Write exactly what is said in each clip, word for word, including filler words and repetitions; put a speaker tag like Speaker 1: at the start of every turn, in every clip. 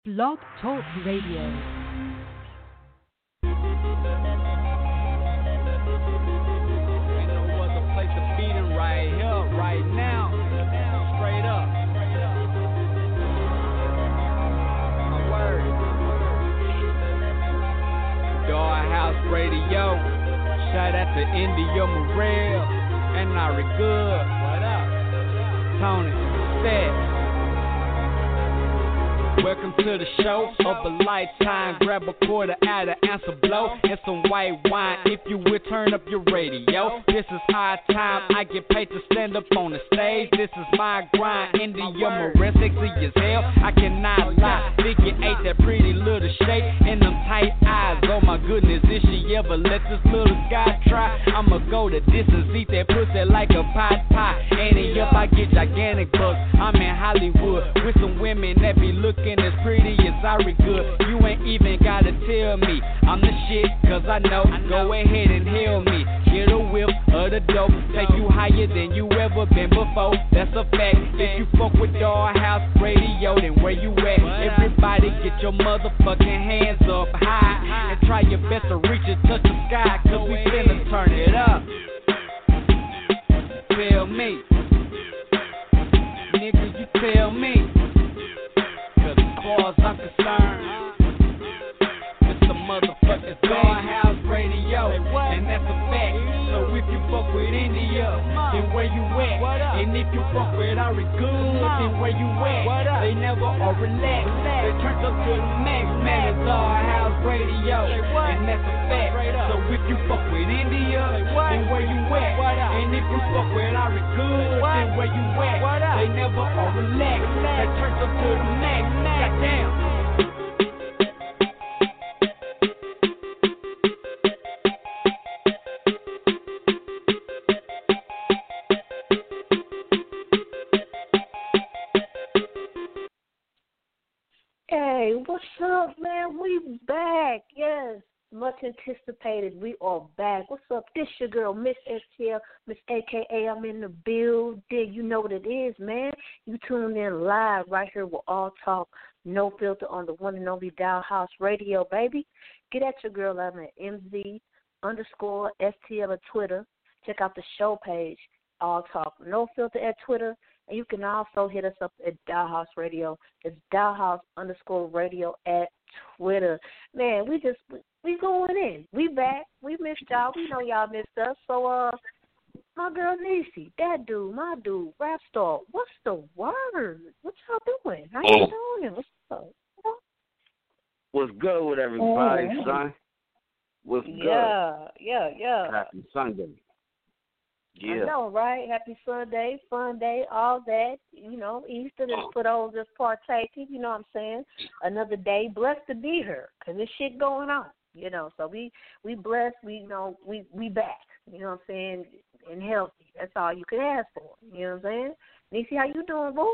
Speaker 1: Blog Talk Radio.
Speaker 2: Radio. Shout out to India Morel and Nari Good. What up? Tony, Seth. Welcome to the show of a lifetime. Grab a quarter out of answer blow and some white wine. If you would turn up your radio. This is high time. I get paid to stand up on the stage. This is my grind. India Morel, sexy as hell. I cannot lie. Vicky ate that pretty little shape and them tight eyes. Oh my goodness, if she ever let this little guy try, I'ma go the distance, eat that pussy like a pot pie. And up, I get gigantic bucks. I'm in Hollywood with some women that be looking as pretty as Ari Good. You ain't even gotta tell me I'm the shit, cause I know. Go ahead and hail me. Get a whiff of the dope. Take you higher than you ever been before. That's a fact. If you fuck with Dollhouse Radio, then where you at? Everybody get your motherfucking hands up high and try your best to reach and touch the sky, cause we finna turn it up. Tell me, nigga, you tell me. Cause as far as I'm concerned, it's a motherfucking Dollhouse Radio, and that's a fact. So if you fuck with India, then where you at? And if you fuck with Ari Good, then where you at? They never are relaxed. They turned up to the max, man. It's Dollhouse Radio, and that's a fact. So if you fuck with India, then where you at? And if you fuck with Ari Good, then where you at? They never are relaxed. They turned up to the max. Goddamn.
Speaker 3: Hey, what's up, man? We back. Yes, much anticipated. We are back. What's up? This your girl, Miss S T L, Miss A K A. I'm in the building. You know what it is, man. You tuned in live right here with All Talk, No Filter on the one and only Dollhouse Radio, baby. Get at your girl. I'm at M Z underscore S T L at Twitter. Check out the show page, All Talk, No Filter at Twitter. And you can also hit us up at Dollhouse Radio. It's Dollhouse underscore radio at Twitter. Man, we just, we, we going in. We back. We missed y'all. We know y'all missed us. So, uh, my girl Niecy, that dude, my dude, Rap Star, what's the word? What y'all doing? How you doing? What's up?
Speaker 4: What's good with everybody,
Speaker 3: oh.
Speaker 4: son? What's good?
Speaker 3: Yeah, yeah, yeah.
Speaker 4: Happy Sunday. Yeah.
Speaker 3: I know, right? Happy Sunday, fun day, all that. You know, Easter is for those that's partaking. You know what I'm saying? Another day, blessed to be here, cause there's shit going on. You know, so we we blessed. We you know we we back. You know what I'm saying? And healthy. That's all you can ask for. You know what I'm saying? Niecy, how you doing, boo?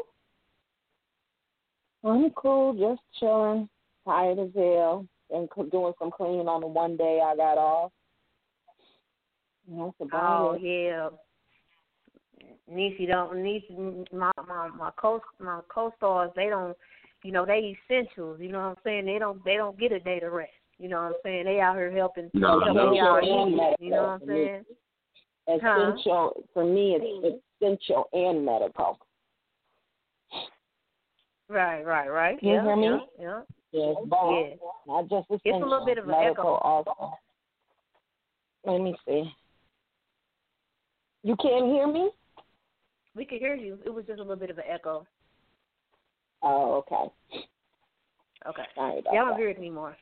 Speaker 5: I'm cool, just chilling, tired as hell, and c- doing some cleaning on the one day I got off. That's about
Speaker 3: oh
Speaker 5: it.
Speaker 3: yeah, Niecy don't Niecy my my my co my co-stars, they don't, you know, they essentials. You know what I'm saying? They don't they don't get a day to rest. You know what I'm saying? They out here helping.
Speaker 4: No,
Speaker 3: helping
Speaker 4: no,
Speaker 3: y'all
Speaker 5: no,
Speaker 3: eat,
Speaker 5: no,
Speaker 3: you know what I'm saying?
Speaker 5: Essential
Speaker 3: huh?
Speaker 5: for me, it's essential and medical.
Speaker 3: Right, right, right.
Speaker 5: Can you
Speaker 3: yeah,
Speaker 5: hear me?
Speaker 3: Yeah, yeah.
Speaker 5: Yes, both.
Speaker 3: Yeah.
Speaker 5: Not just essential.
Speaker 3: It's a little bit of an
Speaker 5: medical
Speaker 3: echo.
Speaker 5: also. Let me see. You can't hear me?
Speaker 3: We could hear you. It was just a little bit of an echo.
Speaker 5: Oh, okay.
Speaker 3: Okay.
Speaker 5: Sorry about
Speaker 3: Yeah, I don't
Speaker 5: that.
Speaker 3: hear it anymore.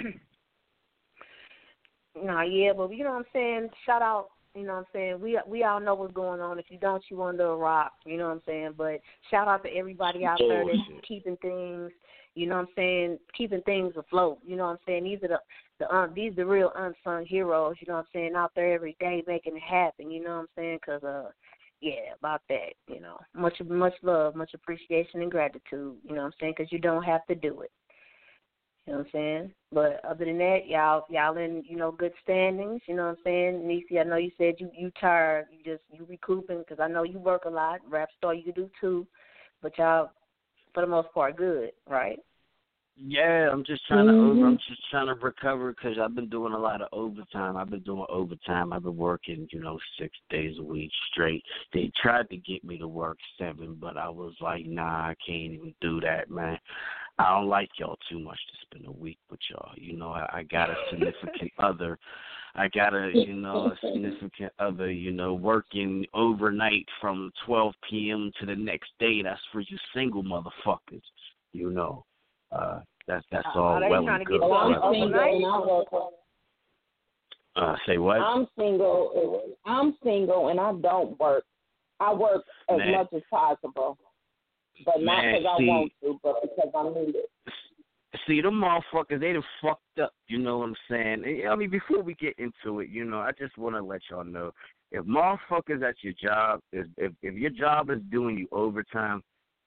Speaker 3: Nah, yeah, but you know what I'm saying? Shout out, you know what I'm saying? We we all know what's going on. If you don't, you under a rock, you know what I'm saying? But shout out to everybody out there that's keeping things, you know what I'm saying, keeping things afloat. You know what I'm saying? These are the, the um, these are the real unsung heroes, you know what I'm saying, out there every day making it happen, you know what I'm saying? Because, uh, yeah, about that, you know. Much much love, much appreciation and gratitude, you know what I'm saying, because you don't have to do it. You know what I'm saying? But other than that, y'all y'all in, you know, good standings, you know what I'm saying? Niecy, I know you said you, you tired, you just, you recouping, because I know you work a lot. Rap Star, you do too. But y'all, for the most part, good, right?
Speaker 4: Yeah, I'm just trying to
Speaker 5: Mm-hmm.
Speaker 4: over. I'm just trying to recover because I've been doing a lot of overtime. I've been doing overtime. I've been working, you know, six days a week straight. They tried to get me to work seven, but I was like, nah, I can't even do that, man. I don't like y'all too much to spend a week with y'all. You know, I, I got a significant other. I got a, you know, a significant other, you know, working overnight from twelve p.m. to the next day. That's for you single motherfuckers, you know. Uh, that's that's
Speaker 3: Uh,
Speaker 4: all
Speaker 3: are they
Speaker 4: well
Speaker 3: trying
Speaker 4: and
Speaker 3: to get
Speaker 4: good.
Speaker 3: you
Speaker 5: I'm
Speaker 3: on
Speaker 4: but-
Speaker 5: single and I work.
Speaker 4: Uh, say what?
Speaker 5: I'm single. I'm single and I don't work. I work as
Speaker 4: Man.
Speaker 5: much as possible, but not
Speaker 4: Man,
Speaker 5: because I
Speaker 4: see-
Speaker 5: want to, but because I need it.
Speaker 4: See, them motherfuckers, they done fucked up, you know what I'm saying? I mean, before we get into it, you know, I just want to let y'all know, if motherfuckers at your job, if, if if your job is doing you overtime,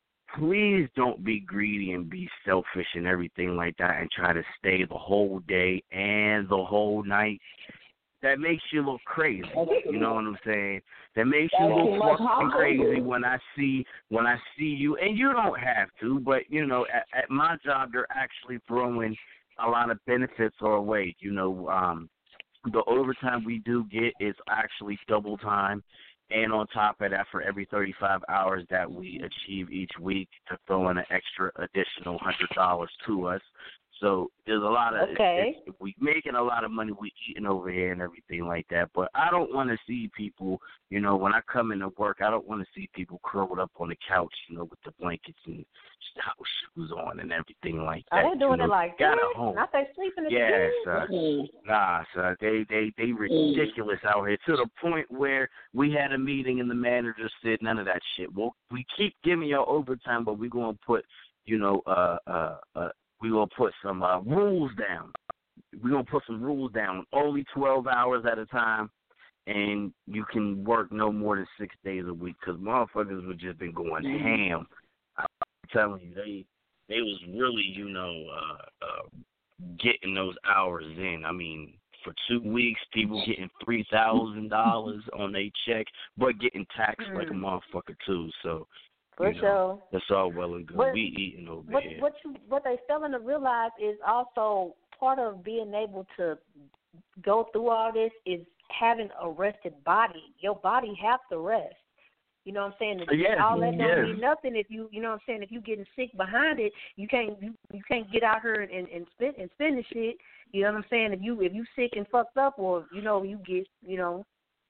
Speaker 4: please don't be greedy and be selfish and everything like that and try to stay the whole day and the whole night. That makes you look crazy. You know what I'm saying? That makes you
Speaker 5: That's too
Speaker 4: look
Speaker 5: much
Speaker 4: fucking crazy
Speaker 5: hustle.
Speaker 4: when I see when I see you, and you don't have to, but you know, at, at my job, they're actually throwing a lot of benefits our way. You know, um, the overtime we do get is actually double time, and on top of that, for every thirty-five hours that we achieve each week, to throw in an extra additional one hundred dollars to us. So there's a lot of,
Speaker 3: Okay.
Speaker 4: it's, it's, we making a lot of money, we eating over here and everything like that. But I don't want to see people, you know, when I come into work, I don't want to see people curled up on the couch, you know, with the blankets and house shoes on and everything like that.
Speaker 3: Are they doing
Speaker 4: you know,
Speaker 3: it like
Speaker 4: got
Speaker 3: that?
Speaker 4: a home.
Speaker 3: Not they sleeping in the
Speaker 4: Yes,
Speaker 3: bed?
Speaker 4: uh,
Speaker 5: Mm.
Speaker 4: nah, sir. They they they ridiculous out here to the point where we had a meeting and the manager said none of that shit. Well, we keep giving y'all overtime, but we're gonna put, you know, uh uh uh we're gonna put some uh, rules down. We're gonna put some rules down. Only twelve hours at a time, and you can work no more than six days a week. Cause motherfuckers would just been going
Speaker 5: Mm.
Speaker 4: ham. I'm telling you, they they was really, you know, uh, uh, getting those hours in. I mean, for two weeks, people getting three thousand dollars on their check, but getting taxed
Speaker 3: Mm.
Speaker 4: like a motherfucker too. So,
Speaker 3: For
Speaker 4: you know,
Speaker 3: sure.
Speaker 4: that's all well and good.
Speaker 3: What-
Speaker 4: we eating over
Speaker 3: What
Speaker 4: here.
Speaker 3: what you what they failing to realize is also part of being able to go through all this is having a rested body. Your body have to rest. You know what I'm saying? It's-
Speaker 4: Yes,
Speaker 3: all that don't
Speaker 4: yes.
Speaker 3: mean nothing if you you know what I'm saying, if you getting sick behind it, you can't you, you can't get out here and and spin and finish it. You know what I'm saying? If you if you sick and fucked up, or you know you get you know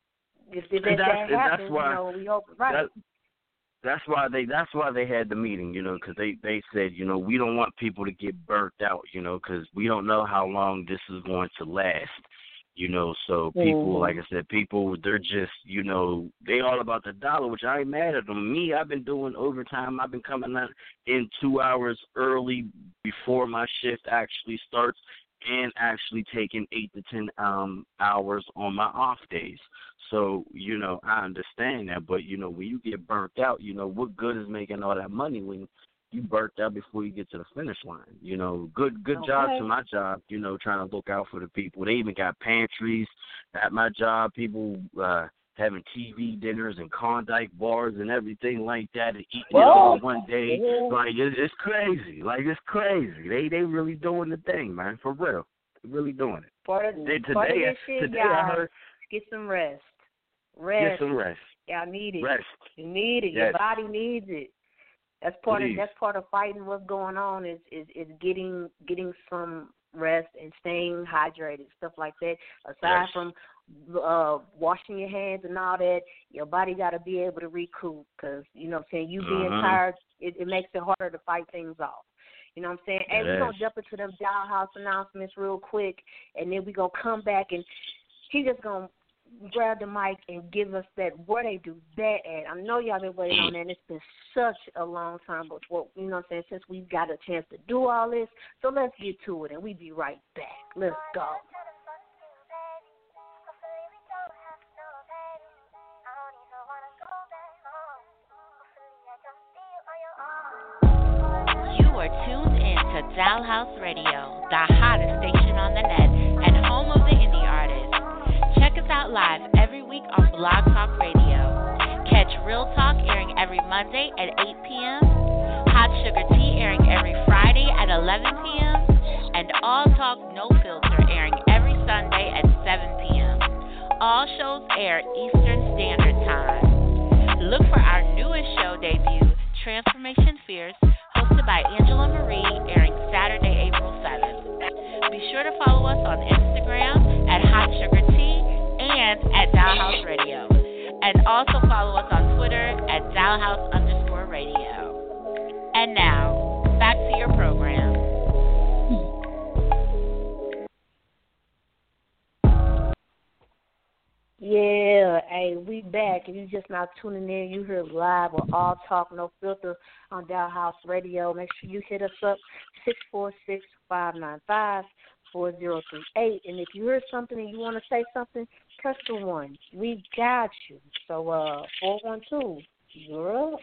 Speaker 3: if, if that,
Speaker 4: And that's-
Speaker 3: that
Speaker 4: and that's
Speaker 3: happens,
Speaker 4: why-
Speaker 3: you know we hope right.
Speaker 4: That, that's why they that's why they had the meeting, you know, because they, they said, you know, we don't want people to get burnt out, you know, because we don't know how long this is going to last, you know. So people,
Speaker 5: Mhm.
Speaker 4: like I said, people, they're just, you know, they all about the dollar, which I ain't mad at them. Me, I've been doing overtime. I've been coming out in two hours early before my shift actually starts, and actually taking eight to ten um hours on my off days. So, you know, I understand that, but, you know, when you get burnt out, you know, what good is making all that money when you burnt out before you get to the finish line? You know, good good job
Speaker 3: Okay.
Speaker 4: to my job, you know, trying to look out for the people. They even got pantries at my job, people uh, having T V dinners and Klondike bars and everything like that, and eating it all in one day.
Speaker 5: Yeah.
Speaker 4: Like, it, it's crazy. Like, it's crazy. They they really doing the thing, man, for real. They really doing it.
Speaker 3: Part of,
Speaker 4: They,
Speaker 3: part of
Speaker 4: today,
Speaker 3: this shit,
Speaker 4: today
Speaker 3: y'all,
Speaker 4: I heard,
Speaker 3: get some rest.
Speaker 4: get
Speaker 3: Rest.
Speaker 4: some rest.
Speaker 3: Y'all need it.
Speaker 4: Rest.
Speaker 3: You need it. Your
Speaker 4: Yes.
Speaker 3: body needs it. That's part
Speaker 4: Please.
Speaker 3: of that's part of fighting what's going on is, is, is getting getting some rest and staying hydrated, stuff like that. Aside
Speaker 4: Yes.
Speaker 3: from uh, washing your hands and all that, your body got to be able to recoup because, you know what I'm saying, you being
Speaker 4: Mhm.
Speaker 3: tired, it, it makes it harder to fight things off. You know what I'm saying? Hey, we're going to
Speaker 4: Yes.
Speaker 3: jump into them dollhouse announcements real quick, and then we're going to come back, and he just going to grab the mic and give us that, where they do that at. I know y'all been waiting on that, and it's been such a long time before, you know what I'm saying, since we've got a chance to do all this. So let's get to it, and we be right back. Let's go.
Speaker 1: You are tuned in to Dollhouse Radio, the hottest station on the net and home of the indie artists. Check us out live every week on Blog Talk Radio. Catch Real Talk airing every Monday at eight p.m., Hot Sugar Tea airing every Friday at eleven p.m. and All Talk No Filter airing every Sunday at seven p.m. All shows air Eastern Standard Time. Look for our newest show debut, Transformation Fierce, hosted by Angela Marie, airing Saturday, April seventh. Be sure to follow us on Instagram at Hot Sugar Tea and at Dollhouse Radio. And also follow us on Twitter at Dollhouse underscore radio. And now, back to your program.
Speaker 3: Yeah, hey, we back. If you just now tuning in, you hear live with All Talk No Filter on Dollhouse Radio. Make sure you hit us up, six four six, five nine five, four zero three eight. And if you heard something and you want to say something, press the one. We got you. So, uh, four one two, you're up.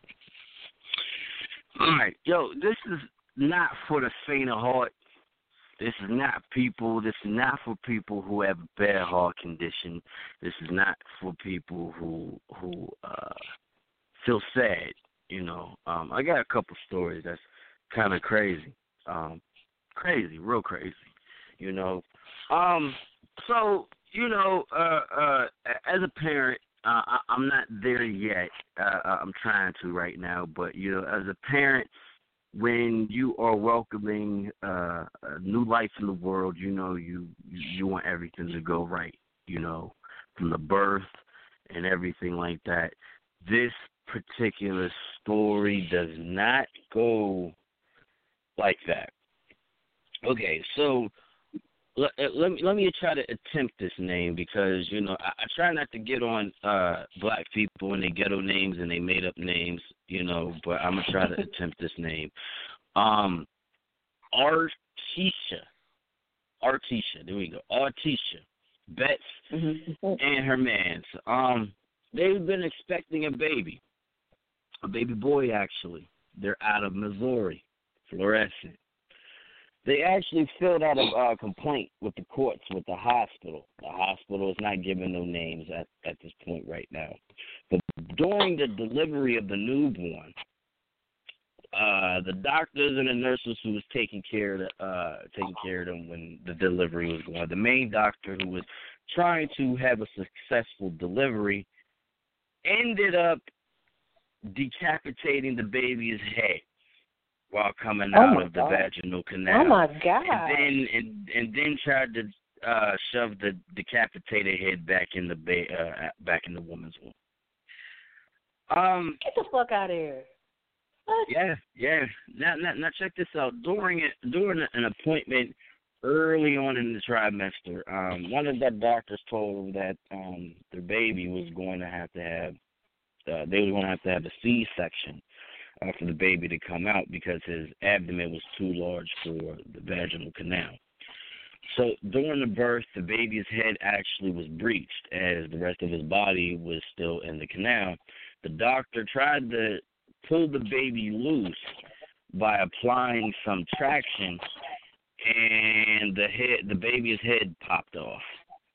Speaker 4: All right. Yo, this is not for the faint of heart. This is not people. This is not for people who have a bad heart condition. This is not for people who who uh, feel sad. You know, um, I got a couple stories that's kind of crazy, um, crazy, real crazy. You know, um, so you know, uh, uh, as a parent, uh, I, I'm not there yet. Uh, I'm trying to right now, but you know, as a parent, when you are welcoming uh, a new life in the world, you know, you, you want everything to go right, you know, from the birth and everything like that. This particular story does not go like that. Okay, so let, let me let me try to attempt this name because, you know, I, I try not to get on uh, black people and their ghetto names and they made up names, you know, but I'm going to try to attempt this name. Um, Artisha. Artisha, there we go. Artisha Betts mm-hmm. and her mans. Um, they've been expecting a baby, a baby boy, actually. They're out of Missouri, Florissant. They actually filled out a uh, complaint with the courts, with the hospital. The hospital is not giving no names at, at this point right now. But during the delivery of the newborn, uh, the doctors and the nurses who was taking care of the, uh, taking care of them when the delivery was going, the main doctor who was trying to have a successful delivery, ended up decapitating the baby's head while coming
Speaker 3: oh
Speaker 4: out of the
Speaker 3: God.
Speaker 4: vaginal canal.
Speaker 3: Oh my God!
Speaker 4: And then and, and then tried to uh, shove the decapitated head back in the ba- uh, back in the woman's womb. Um,
Speaker 3: get the fuck out of here! What?
Speaker 4: Yeah, yeah. Now, now, now, check this out. During it, during an appointment early on in the trimester, um, one of the doctors told them that um, their baby was going to have to have uh, they were going to have to have a C-section. Uh, for the baby to come out because his abdomen was too large for the vaginal canal. So during the birth, the baby's head actually was breached as the rest of his body was still in the canal. The doctor tried to pull the baby loose by applying some traction, and the head, the baby's head popped off.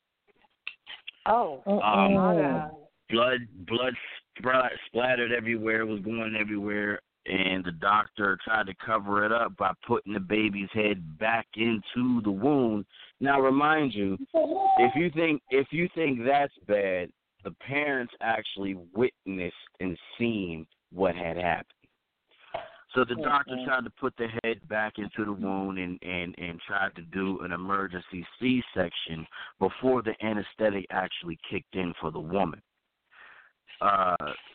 Speaker 3: Oh,
Speaker 4: um,
Speaker 3: my God.
Speaker 4: Blood, blood splattered everywhere, was going everywhere, and the doctor tried to cover it up by putting the baby's head back into the wound. Now, remind you, if you think if you think that's bad, the parents actually witnessed and seen what had happened. So the doctor tried to put the head back into the wound and, and, and tried to do an emergency C-section before the anesthetic actually kicked in for the woman. Uh,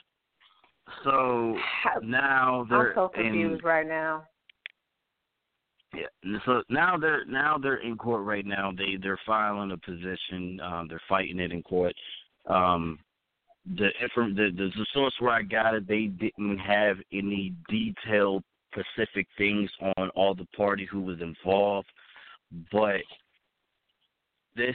Speaker 4: so now they're
Speaker 3: I'm so confused
Speaker 4: in,
Speaker 3: right now.
Speaker 4: Yeah, so now they're now they're in court right now. They they're filing a position. Um, they're fighting it in court. Um, the from the, the the source where I got it, they didn't have any detailed specific things on all the party who was involved, but this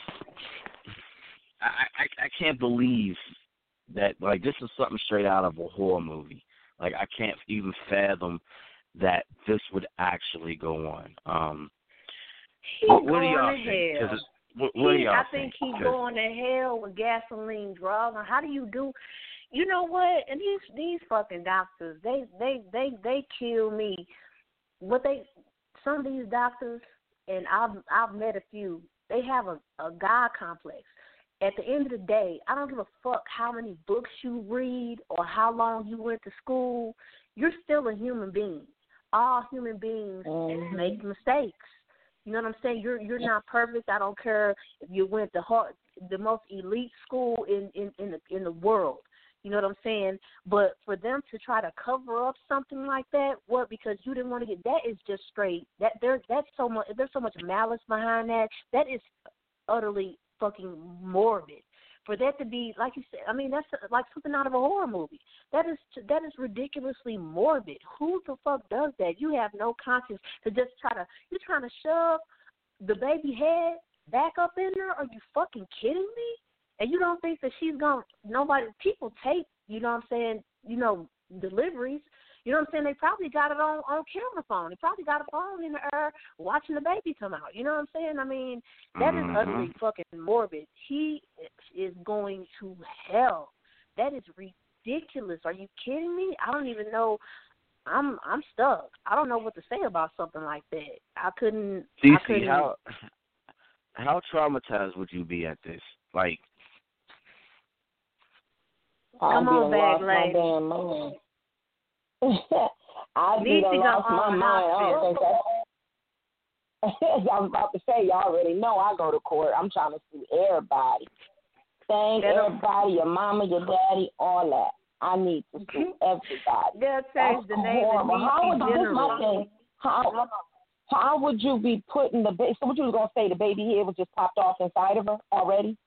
Speaker 4: I I, I can't believe that, like, this is something straight out of a horror movie. Like, I can't even fathom that this would actually go on. Um,
Speaker 3: he's
Speaker 4: what, what
Speaker 3: going
Speaker 4: do y'all
Speaker 3: to
Speaker 4: think?
Speaker 3: hell.
Speaker 4: What, what
Speaker 3: he,
Speaker 4: do y'all
Speaker 3: I think
Speaker 4: think?
Speaker 3: he's going to hell with gasoline draws. Now, how do you do? You know what? And these these fucking doctors, they they they they kill me. What they some of these doctors, and I've I've met a few. They have a, a God complex. At the end of the day, I don't give a fuck how many books you read or how long you went to school. You're still a human being. All human beings mm-hmm. make mistakes. You know what I'm saying? You're you're not perfect. I don't care if you went to hard, the most elite school in, in, in the in the world. You know what I'm saying? But for them to try to cover up something like that, what? Because you didn't want to get that is just straight. That there that's so much. There's so much malice behind that. That is utterly fucking morbid. For that to be, like you said, I mean, that's like something out of a horror movie. That is that is ridiculously morbid. Who the fuck does that? You have no conscience to just try to, you're trying to shove the baby head back up in there? Are you fucking kidding me? And you don't think that she's going to, nobody, people tape, you know what I'm saying, you know, deliveries. You know what I'm saying? They probably got it on, on camera phone. They probably got a phone in the air watching the baby come out. You know what I'm saying? I mean, that mm-hmm. is utterly fucking morbid. He is going to hell. That is ridiculous. Are you kidding me? I don't even know. I'm I'm stuck. I don't know what to say about something like that. I couldn't.
Speaker 4: C C,
Speaker 3: I couldn't.
Speaker 4: how how traumatized would you be at this? Like,
Speaker 3: come on, bag lady.
Speaker 5: I'd be done lost my mind. I don't think that's, I was about to say, you already know I go to court. I'm trying to sue everybody. Thank everybody, your mama, your daddy, all that. I need to sue everybody.
Speaker 3: They'll change the name of
Speaker 5: how would,
Speaker 3: this
Speaker 5: my thing, how, how would you be putting the baby? So what you was going to say, the baby head was just popped off inside of her already?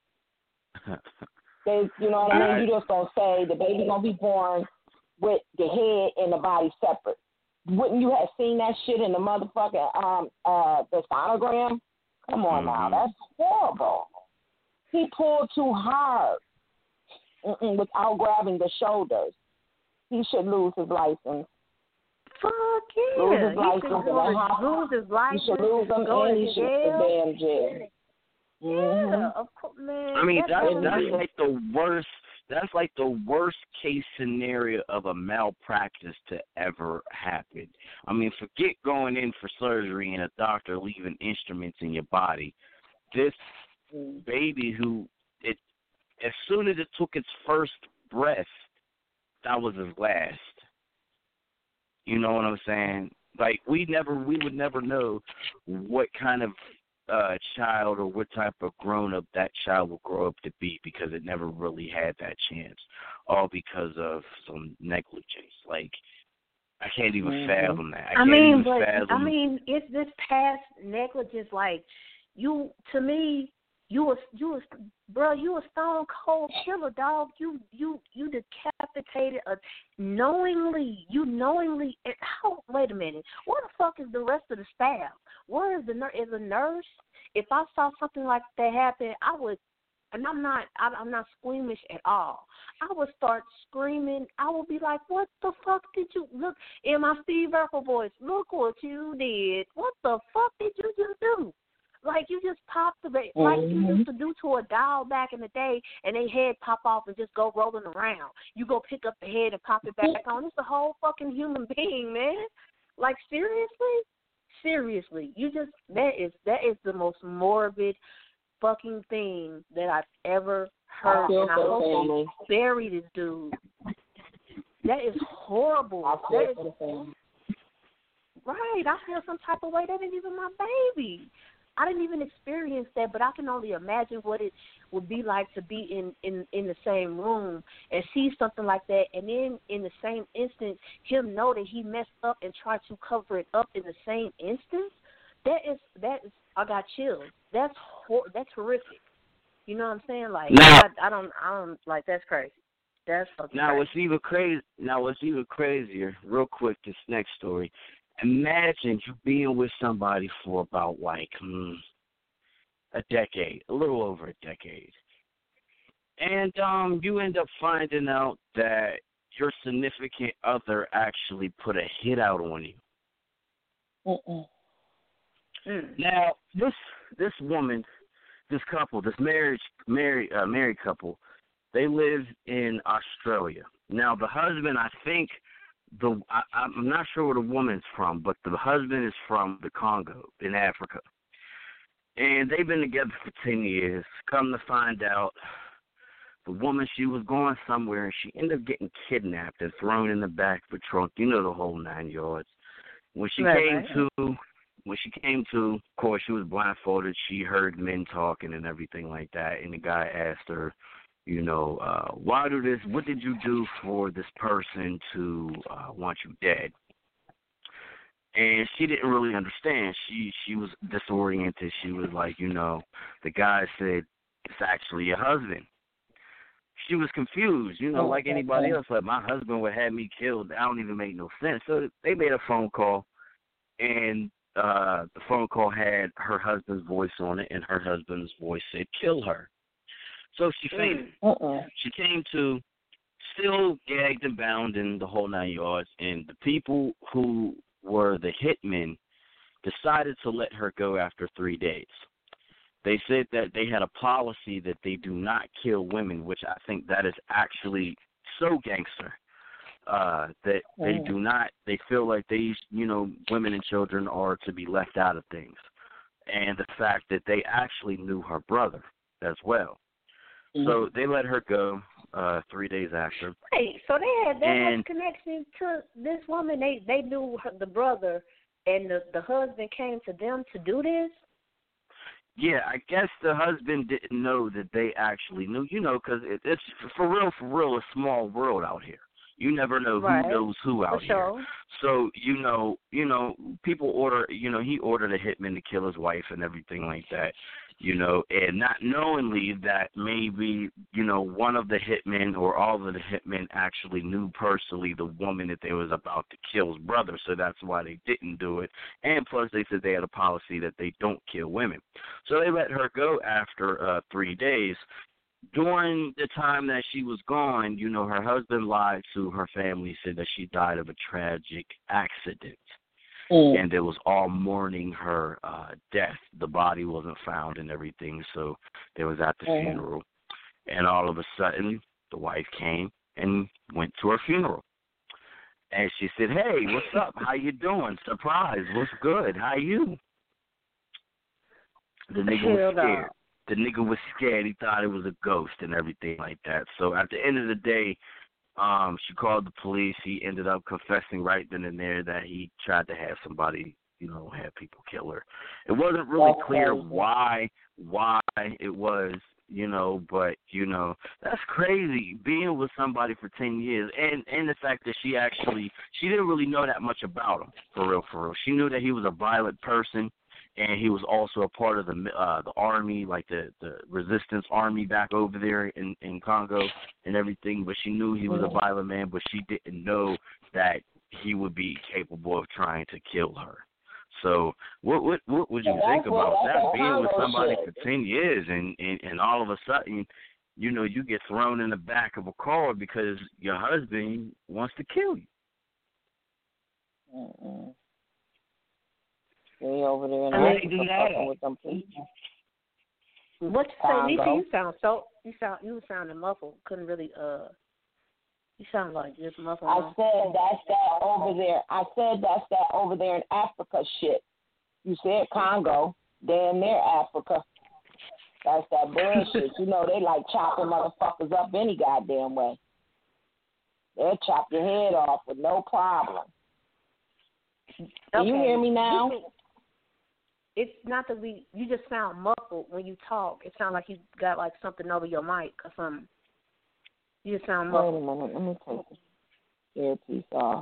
Speaker 5: They, you know what I mean? You just going to say the baby's going to be born with the head and the body separate. Wouldn't you have seen that shit in the motherfucking um uh the sonogram? Come on now, that's horrible. He pulled too hard Mm-mm, without grabbing the shoulders. He should lose his license.
Speaker 3: Fuck yeah.
Speaker 5: Lose his license.
Speaker 3: He should lose his license.
Speaker 5: He should lose them and he should go damn jail.
Speaker 3: Yeah,
Speaker 5: mm-hmm.
Speaker 3: of course, man.
Speaker 4: I mean,
Speaker 3: that's,
Speaker 4: that's, that's like the worst. That's like the worst case scenario of a malpractice to ever happen. I mean, forget going in for surgery and a doctor leaving instruments in your body. This baby who, it as soon as it took its first breath, that was his last. You know what I'm saying? Like, we never, we would never know what kind of Uh, child or what type of grown-up that child will grow up to be because it never really had that chance, all because of some negligence. Like, I can't even mm-hmm. fathom that. I,
Speaker 3: I
Speaker 4: can't
Speaker 3: mean,
Speaker 4: even
Speaker 3: but
Speaker 4: fathom.
Speaker 3: I mean, it's this past negligence. Like, you, to me, you was you was, bro, you a stone cold killer, dog. You you you decapitated a knowingly. You knowingly. How? Wait a minute. Where the fuck is the rest of the staff? Where is the nurse? Is a nurse? If I saw something like that happen, I would, and I'm not, I, I'm not squeamish at all. I would start screaming. I would be like, "What the fuck did you look?" In my Steve Urkel voice, "Look what you did! What the fuck did you just do?" Like, you just popped the baby, like you used to do to a doll back in the day, and they head pop off and just go rolling around. You go pick up the head and pop it back on. It's a whole fucking human being, man. Like, seriously? Seriously, you just that is that is the most morbid fucking thing that I've ever heard, I and I hope they bury this dude. That is horrible. That is, right, I feel some type of way. That ain't even my baby. I didn't even experience that, but I can only imagine what it would be like to be in, in, in the same room and see something like that, and then in the same instance, him know that he messed up and try to cover it up in the same instance. That is that is I got chills. That's hor- that's horrific. You know what I'm saying? Like
Speaker 4: now,
Speaker 3: I, I don't I don't like that's crazy. That's fucking
Speaker 4: now
Speaker 3: crazy.
Speaker 4: what's even crazy? Now what's even crazier? Real quick, this next story. Imagine you being with somebody for about like hmm, a decade, a little over a decade, and um, you end up finding out that your significant other actually put a hit out on you.
Speaker 5: Mm-mm.
Speaker 3: Mm.
Speaker 4: Now, this this woman, this couple, this marriage married uh, married couple, They live in Australia. Now, the husband, I think, the I, I'm not sure where the woman's from, but the husband is from the Congo in Africa. And they've been together for ten years. Come to find out, the woman, she was going somewhere, and she ended up getting kidnapped and thrown in the back of a trunk. You know the whole nine yards. When she
Speaker 3: right,
Speaker 4: came
Speaker 3: right.
Speaker 4: to, when she came to, of course, she was blindfolded. She heard men talking and everything like that. And the guy asked her, you know, uh, why do this? What did you do for this person to uh, want you dead? And she didn't really understand. She she was disoriented. She was like, you know, the guy said, it's actually your husband. She was confused, you know, like anybody else. Like, my husband would have me killed. I don't even make no sense. So they made a phone call, and uh, the phone call had her husband's voice on it, and her husband's voice said, kill her. So she fainted.
Speaker 5: Uh-uh.
Speaker 4: She came to, still gagged and bound in the whole nine yards, and the people who were the hitmen decided to let her go after three days. They said that they had a policy that they do not kill women, which I think that is actually so gangster, uh, that they do not, they feel like these, you know, women and children are to be left out of things. And the fact that they actually knew her brother as well. Mm-hmm. So they let her go uh, three days after.
Speaker 3: Hey, so they had that
Speaker 4: and,
Speaker 3: much connection to this woman. They they knew her, the brother, and the, the husband came to them to do this?
Speaker 4: Yeah, I guess the husband didn't know that they actually knew, you know, because it, it's, for real, for real, a small world out here. You never know who
Speaker 3: right.
Speaker 4: knows who out
Speaker 3: for
Speaker 4: here.
Speaker 3: Sure.
Speaker 4: So, you know, you know, people order, you know, he ordered a hitman to kill his wife and everything like that, you know, and not knowingly that maybe, you know, one of the hitmen or all of the hitmen actually knew personally the woman that they was about to kill's brother, so that's why they didn't do it. And plus they said they had a policy that they don't kill women. So they let her go after uh, three days. During the time that she was gone, you know, her husband lied to her family, said that she died of a tragic accident. Mm. And it was all mourning her uh, death. The body wasn't found and everything, so they was at the mm. funeral. And all of a sudden, the wife came and went to her funeral. And she said, hey, what's up? How you doing? Surprise. What's good? How you? The nigga was scared. The nigga was scared. He thought it was a ghost and everything like that. So at the end of the day, um, she called the police. He ended up confessing right then and there that he tried to have somebody, you know, have people kill her. It wasn't really
Speaker 5: That's
Speaker 4: clear
Speaker 5: crazy.
Speaker 4: why why it was, you know, but, you know, that's crazy, being with somebody for ten years. And, and the fact that she actually, she didn't really know that much about him, for real, for real. She knew that he was a violent person. And he was also a part of the uh, the army, like the, the resistance army back over there in, in Congo and everything. But she knew he was a violent man, but she didn't know that he would be capable of trying to kill her. So what what, what would you
Speaker 5: yeah,
Speaker 4: think about
Speaker 5: what,
Speaker 4: that, being with somebody
Speaker 5: shit.
Speaker 4: for ten years and, and, and all of a sudden, you know, you get thrown in the back of a car because your husband wants to kill you?
Speaker 5: Mm-mm. Stay over there and
Speaker 4: I do that.
Speaker 5: with them people.
Speaker 3: What you say, Lisa? You sound so you sound you sounding muffled. Couldn't really uh. You sound like just muffled.
Speaker 5: I said that's that over there. I said that's that over there in Africa shit. You said Congo, damn near Africa. That's that bullshit. You know they like chopping motherfuckers up any goddamn way. They'll chop your head off with no problem. Can
Speaker 3: okay.
Speaker 5: you hear me now?
Speaker 3: It's not that we, you just sound muffled when you talk. It sounds like you got like something over your mic or something. You just sound muffled.
Speaker 5: Wait a minute, let me take the earpiece off.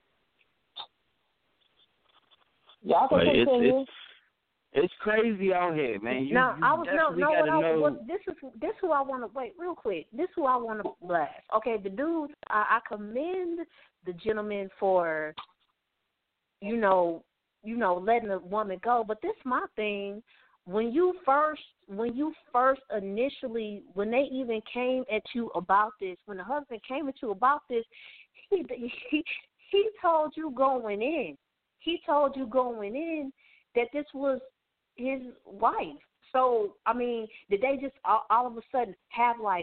Speaker 5: Y'all can
Speaker 4: but
Speaker 5: continue.
Speaker 4: It's, it's, it's crazy out here, man. You,
Speaker 3: now,
Speaker 4: you
Speaker 3: I was, no, no,
Speaker 4: gotta
Speaker 3: what I,
Speaker 4: know.
Speaker 3: what, this is this who I want to, wait, real quick. This who I want to blast. Okay, the dudes, I, I commend the gentleman for, you know, you know, letting a woman go. But this my thing. When you first, when you first initially, when they even came at you about this, when the husband came at you about this, he he, he told you going in. He told you going in that this was his wife. So, I mean, did they just all, all of a sudden have like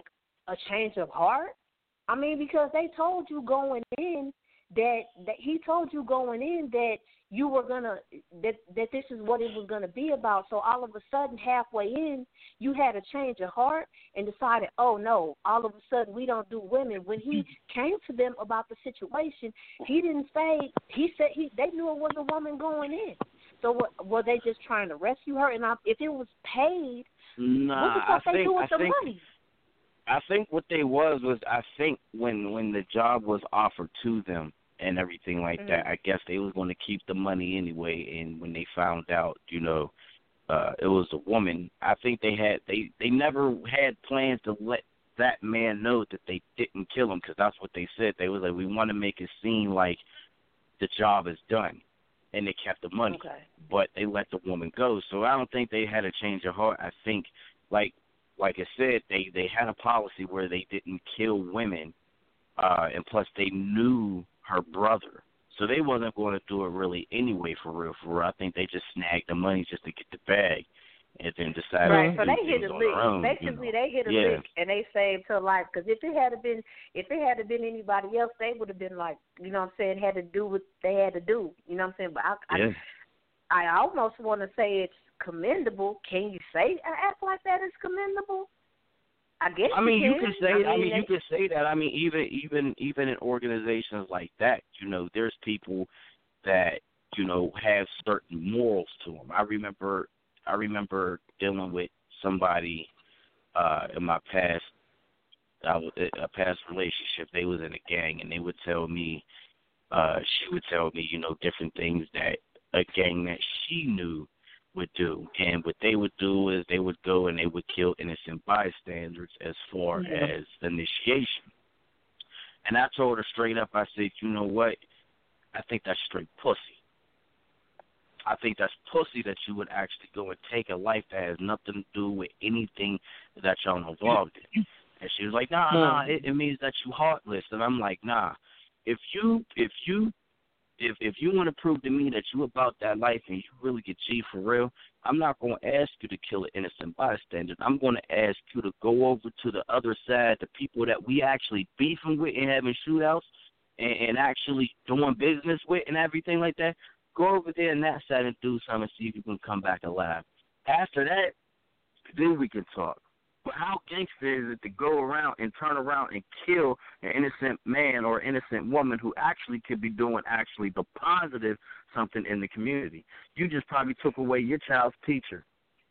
Speaker 3: a change of heart? I mean, because they told you going in that that he told you going in that you were gonna that that this is what it was gonna be about. So all of a sudden, halfway in, you had a change of heart and decided, oh no, all of a sudden we don't do women. When he came to them about the situation, he didn't say. He said he they knew it was a woman going in. So what, were they just trying to rescue her? And I, if it was paid,
Speaker 4: nah,
Speaker 3: what the fuck
Speaker 4: I
Speaker 3: they
Speaker 4: think,
Speaker 3: do with
Speaker 4: I
Speaker 3: the
Speaker 4: think,
Speaker 3: money?
Speaker 4: I think what they was was I think when when the job was offered to them and everything like
Speaker 3: mm-hmm.
Speaker 4: that, I guess they was going to keep the money anyway. And when they found out, you know, uh, it was a woman, I think they had they they never had plans to let that man know that they didn't kill him, because that's what they said. They was like, we want to make it seem like the job is done, and they kept the money,
Speaker 3: okay.
Speaker 4: but they let the woman go. So I don't think they had a change of heart. I think, like like I said, they they had a policy where they didn't kill women, uh, and plus they knew her brother, so they wasn't going to do it really anyway. For real, for real. I think they just snagged the money just to get the bag, and then decided.
Speaker 3: Right, so
Speaker 4: they,
Speaker 3: they hit a lick.
Speaker 4: own,
Speaker 3: Basically,
Speaker 4: you know.
Speaker 3: they hit a
Speaker 4: yeah.
Speaker 3: lick and they saved her life. Because if it had been, if it had been anybody else, they would have been like, you know what I'm saying, had to do what they had to do. You know what I'm saying? But I,
Speaker 4: yeah.
Speaker 3: I, I almost want to say it's commendable. Can you say an act like that is commendable? I guess.
Speaker 4: I mean,
Speaker 3: you
Speaker 4: you
Speaker 3: can,
Speaker 4: can say.
Speaker 3: I mean,
Speaker 4: I mean,
Speaker 3: they,
Speaker 4: you can say that. I mean, even even even in organizations like that, you know, there's people that, you know, have certain morals to them. I remember, I remember dealing with somebody uh, in my past, I was, a past relationship. They was in a gang, and they would tell me, uh, she would tell me, you know, different things that a gang that she knew would do. And what they would do is they would go and they would kill innocent bystanders as far
Speaker 3: yeah.
Speaker 4: as initiation. And I told her straight up, I said, you know what? I think that's straight pussy. I think that's pussy that you would actually go and take a life that has nothing to do with anything that y'all involved in. And she was like, nah, nah, it, it means that you heartless. And I'm like, nah, if you, if you, If if you want to prove to me that you about that life and you really get G for real, I'm not going to ask you to kill an innocent bystander. I'm going to ask you to go over to the other side, the people that we actually beefing with and having shootouts and, and actually doing business with and everything like that. Go over there on that side and do something and see if you can come back alive. After that, then we can talk. But how gangster is it to go around and turn around and kill an innocent man or innocent woman who actually could be doing actually the positive something in the community? You just probably took away your child's teacher.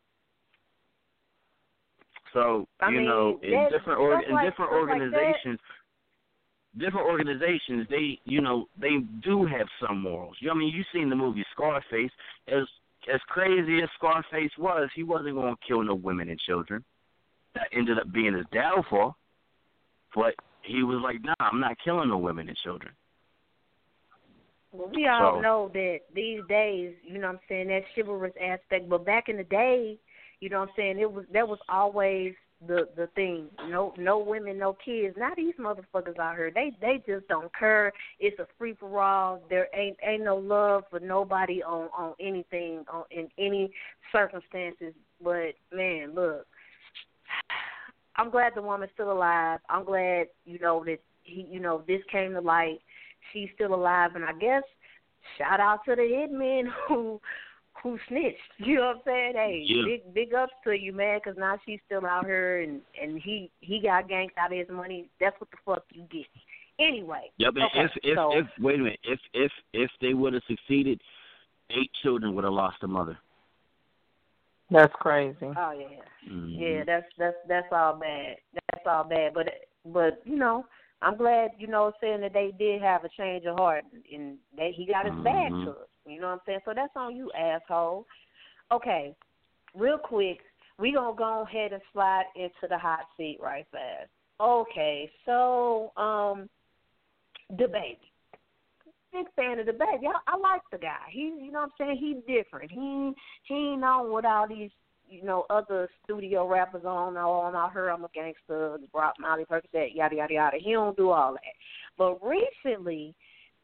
Speaker 4: So,
Speaker 3: I
Speaker 4: you
Speaker 3: mean,
Speaker 4: know, in different or, in
Speaker 3: like,
Speaker 4: different
Speaker 3: like
Speaker 4: organizations, different organizations, they, you know, they do have some morals. You know, I mean, you've seen the movie Scarface. As as crazy as Scarface was, he wasn't going to kill no women and children. That ended up being his downfall, but he was like, nah, I'm not killing no women and children.
Speaker 3: Well, we all
Speaker 4: so,
Speaker 3: know that these days, you know what I'm saying, that chivalrous aspect, but back in the day, you know what I'm saying, it was that was always the the thing. No no women, no kids. Now these motherfuckers out here, they they just don't care. It's a free for all. There ain't ain't no love for nobody on, on anything, on in any circumstances. But man, look, I'm glad the woman's still alive. I'm glad, you know, that he, you know, this came to light. She's still alive, and I guess shout out to the hitman who who snitched. You know what I'm saying? Hey,
Speaker 4: yeah.
Speaker 3: big big ups to you, man, because now she's still out here, and, and he he got ganked out of his money. That's what the fuck you get. Anyway.
Speaker 4: Yep. And
Speaker 3: okay,
Speaker 4: if if,
Speaker 3: so,
Speaker 4: if wait a minute, if if if they would have succeeded, eight children would have lost a mother.
Speaker 5: That's crazy.
Speaker 3: Oh yeah,
Speaker 4: mm-hmm.
Speaker 3: yeah. That's that's that's all bad. That's all bad. But but you know, I'm glad, you know, saying that they did have a change of heart and that he got his
Speaker 4: mm-hmm.
Speaker 3: bag to us. You know what I'm saying? So that's on you, asshole. Okay, real quick, we gonna go ahead and slide into the hot seat right fast. Okay, so um, DaBaby. Big fan of DaBaby. I, I like the guy. He, you know what I'm saying? He's different. He he ain't on with all these, you know, other studio rappers on. On I heard I'm a gangster, Rock Molly Percocet, yada yada yada. He don't do all that. But recently,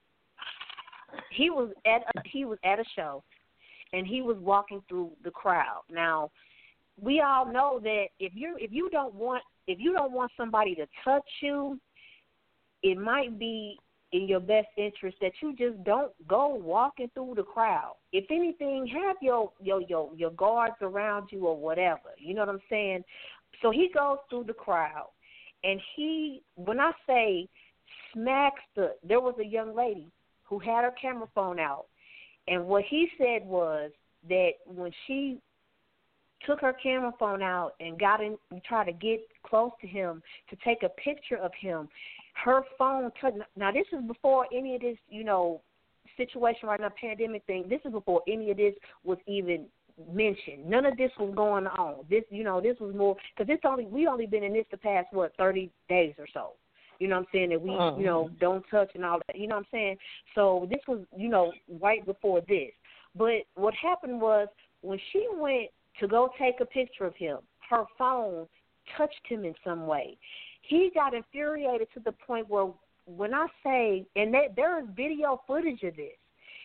Speaker 3: he was at a, he was at a show, and he was walking through the crowd. Now, we all know that if you if you don't want if you don't want somebody to touch you, it might be in your best interest that you just don't go walking through the crowd. If anything, have your your your, your guards around you or whatever. You know what I'm saying? So he goes through the crowd, and he, when I say smacks the, there was a young lady who had her camera phone out, and what he said was that when she took her camera phone out and got in and tried to get close to him to take a picture of him, her phone touched. Now, this is before any of this, you know, situation right now, pandemic thing. This is before any of this was even mentioned. None of this was going on. This, you know, this was more, because it's only, we only been in this the past, what, thirty days or so. You know what I'm saying? That we, you know, don't touch and all that. You know what I'm saying? So this was, you know, right before this. But what happened was when she went to go take a picture of him, her phone touched him in some way. He got infuriated to the point where, when I say, and they, there is video footage of this,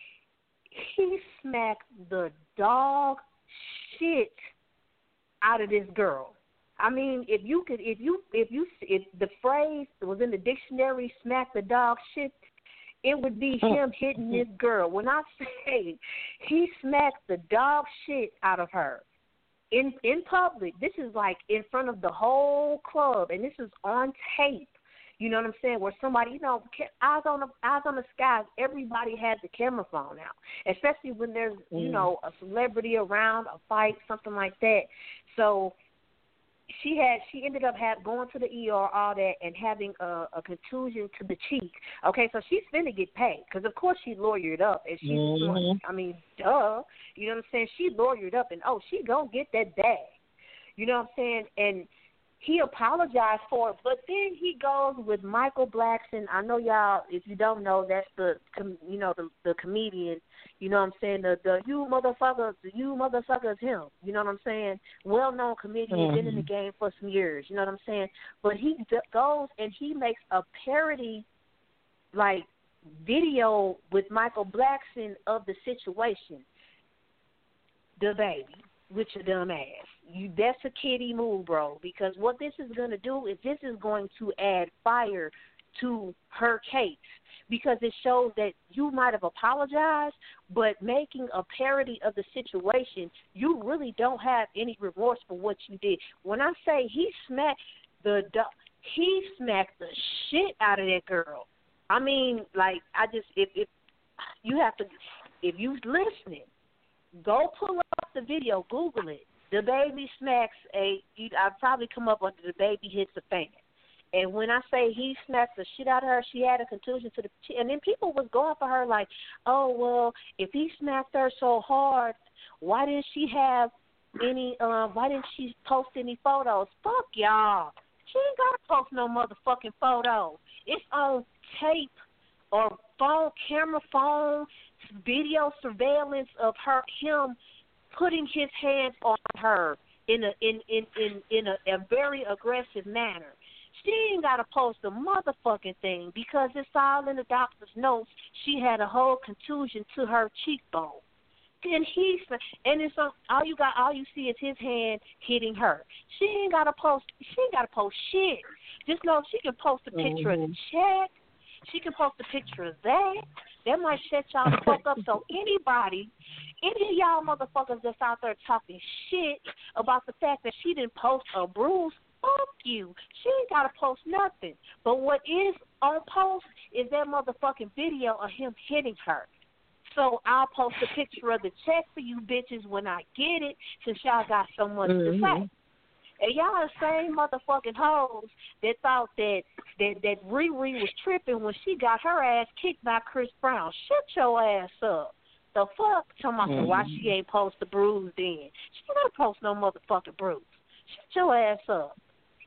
Speaker 3: he smacked the dog shit out of this girl. I mean, if you could, if you, if you, if the phrase was in the dictionary, smack the dog shit, it would be him hitting this girl. When I say he smacked the dog shit out of her in in public, this is like in front of the whole club, and this is on tape. You know what I'm saying? Where somebody, you know, eyes on the eyes on the skies, everybody has the camera phone out, especially when there's, you know, a celebrity around, a fight, something like that. So she had she ended up have, going to the E R, all that, and having a, a contusion to the cheek. Okay, so she's finna get paid because, of course, she lawyered up. And she's, mm-hmm. I mean, duh. You know what I'm saying? She lawyered up, and, oh, she gonna get that bag. You know what I'm saying? And he apologized for it, but then he goes with Michael Blackson. I know y'all, if you don't know, that's the, you know, the, the comedian. You know what I'm saying? The, the you motherfuckers, the you motherfuckers, him. You know what I'm saying? Well-known comedian, mm-hmm. been in the game for some years. You know what I'm saying? But he d- goes and he makes a parody, like, video with Michael Blackson of the situation. The baby with your dumb ass. You, that's a kiddie move, bro, because what this is going to do is this is going to add fire to her case, because it shows that you might have apologized, but making a parody of the situation, you really don't have any remorse for what you did. When I say he smacked the he smacked the shit out of that girl. I mean, like, I just, if, if you have to, if you listening, go pull up the video, Google it. The baby smacks a, I'd probably come up with the baby hits a fan. And when I say he smacked the shit out of her, she had a contusion to the, and then people was going for her like, oh, well, if he smacked her so hard, why didn't she have any, um, why didn't she post any photos? Fuck y'all. She ain't got to post no motherfucking photos. It's on tape or phone, camera phone, video surveillance of her, him putting his hands on her in a in in in, in a, a very aggressive manner. She ain't got to post a motherfucking thing because it's all in the doctor's notes. She had a whole contusion to her cheekbone. Then he's and it's on, all you got. All you see is his hand hitting her. She ain't got to post. She ain't got to post shit. Just know she can post a picture mm-hmm. of the check. She can post a picture of that. That might shut y'all the fuck up. So anybody, any of y'all motherfuckers that's out there talking shit about the fact that she didn't post a bruise, fuck you. She ain't got to post nothing. But what is on post is that motherfucking video of him hitting her. So I'll post a picture of the check for you bitches when I get it, since y'all got so much mm-hmm. to say. And y'all are the same motherfucking hoes that thought that, that that Riri was tripping when she got her ass kicked by Chris Brown. Shut your ass up. The fuck? Talking about mm-hmm. why she ain't post the bruise then. She ain't gonna post no motherfucking bruise. Shut your ass up.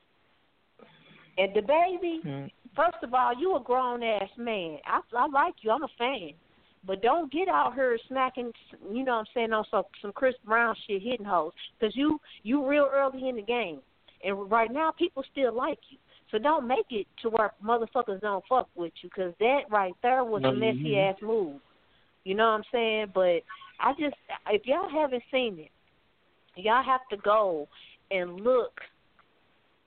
Speaker 3: And the baby, mm-hmm. first of all, you a grown ass man. I, I like you. I'm a fan. But don't get out here smacking, you know what I'm saying, on some, some Chris Brown shit, hitting hoes. Because you, you real early in the game. And right now, people still like you. So don't make it to where motherfuckers don't fuck with you, because that right there was a messy-ass move. You know what I'm saying? But I just, if y'all haven't seen it, y'all have to go and look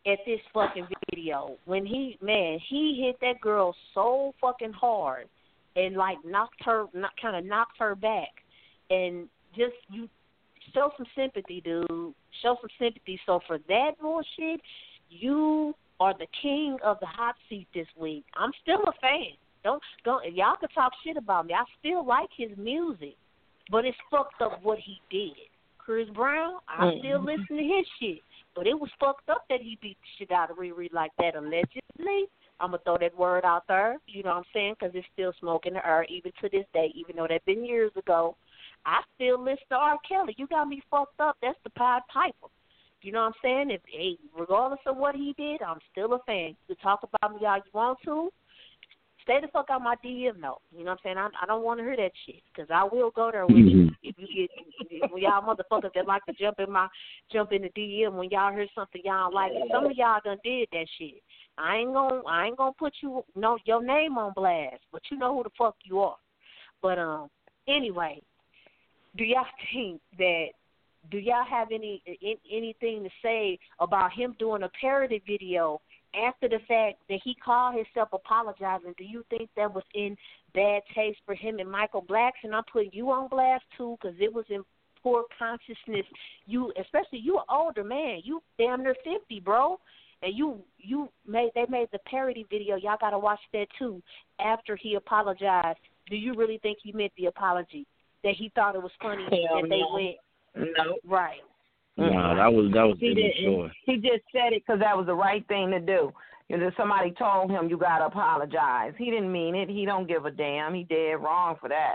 Speaker 3: at this fucking video. When he, man, he hit that girl so fucking hard and, like, knocked her, not, kind of knocked her back. And just, you show some sympathy, dude. Show some sympathy. So for that bullshit, you are the king of the hot seat this week. I'm still a fan. Don't, don't, y'all can talk shit about me. I still like his music, but it's fucked up what he did. Chris Brown, I mm-hmm. still listen to his shit, but it was fucked up that he beat the shit out of Riri like that, allegedly. I'm going to throw that word out there, you know what I'm saying, because it's still smoke in the air even to this day, even though that's been years ago. I still listen to R. Kelly. You got me fucked up. That's the Pied Piper. You know what I'm saying? If, hey, regardless of what he did, I'm still a fan. You can talk about me all you want to. Stay the fuck out my D M, though. You know what I'm saying? I, I don't want to hear that shit, because I will go there with
Speaker 4: mm-hmm.
Speaker 3: you. If you get, if, when y'all motherfuckers that like to jump in my, jump in the D M when y'all hear something y'all don't like, some of y'all done did that shit. I ain't gonna, I ain't gonna put you, no, your name on blast, but you know who the fuck you are. But um, anyway, do y'all think that? Do y'all have any anything to say about him doing a parody video after the fact that he called himself apologizing? Do you think that was in bad taste for him and Michael Blackson? And I'm putting you on blast, too, because it was in poor consciousness. You, especially you an older man. You damn near fifty, bro. And you you made they made the parody video. Y'all got to watch that, too, after he apologized. Do you really think he meant the apology, that he thought it was funny
Speaker 5: Hell
Speaker 3: that they
Speaker 5: no.
Speaker 3: went?
Speaker 5: No.
Speaker 3: Right.
Speaker 4: No, that was that was
Speaker 5: he
Speaker 4: immature.
Speaker 5: He just said it because that was the right thing to do. You know, somebody told him you gotta apologize. He didn't mean it. He don't give a damn. He dead wrong for that.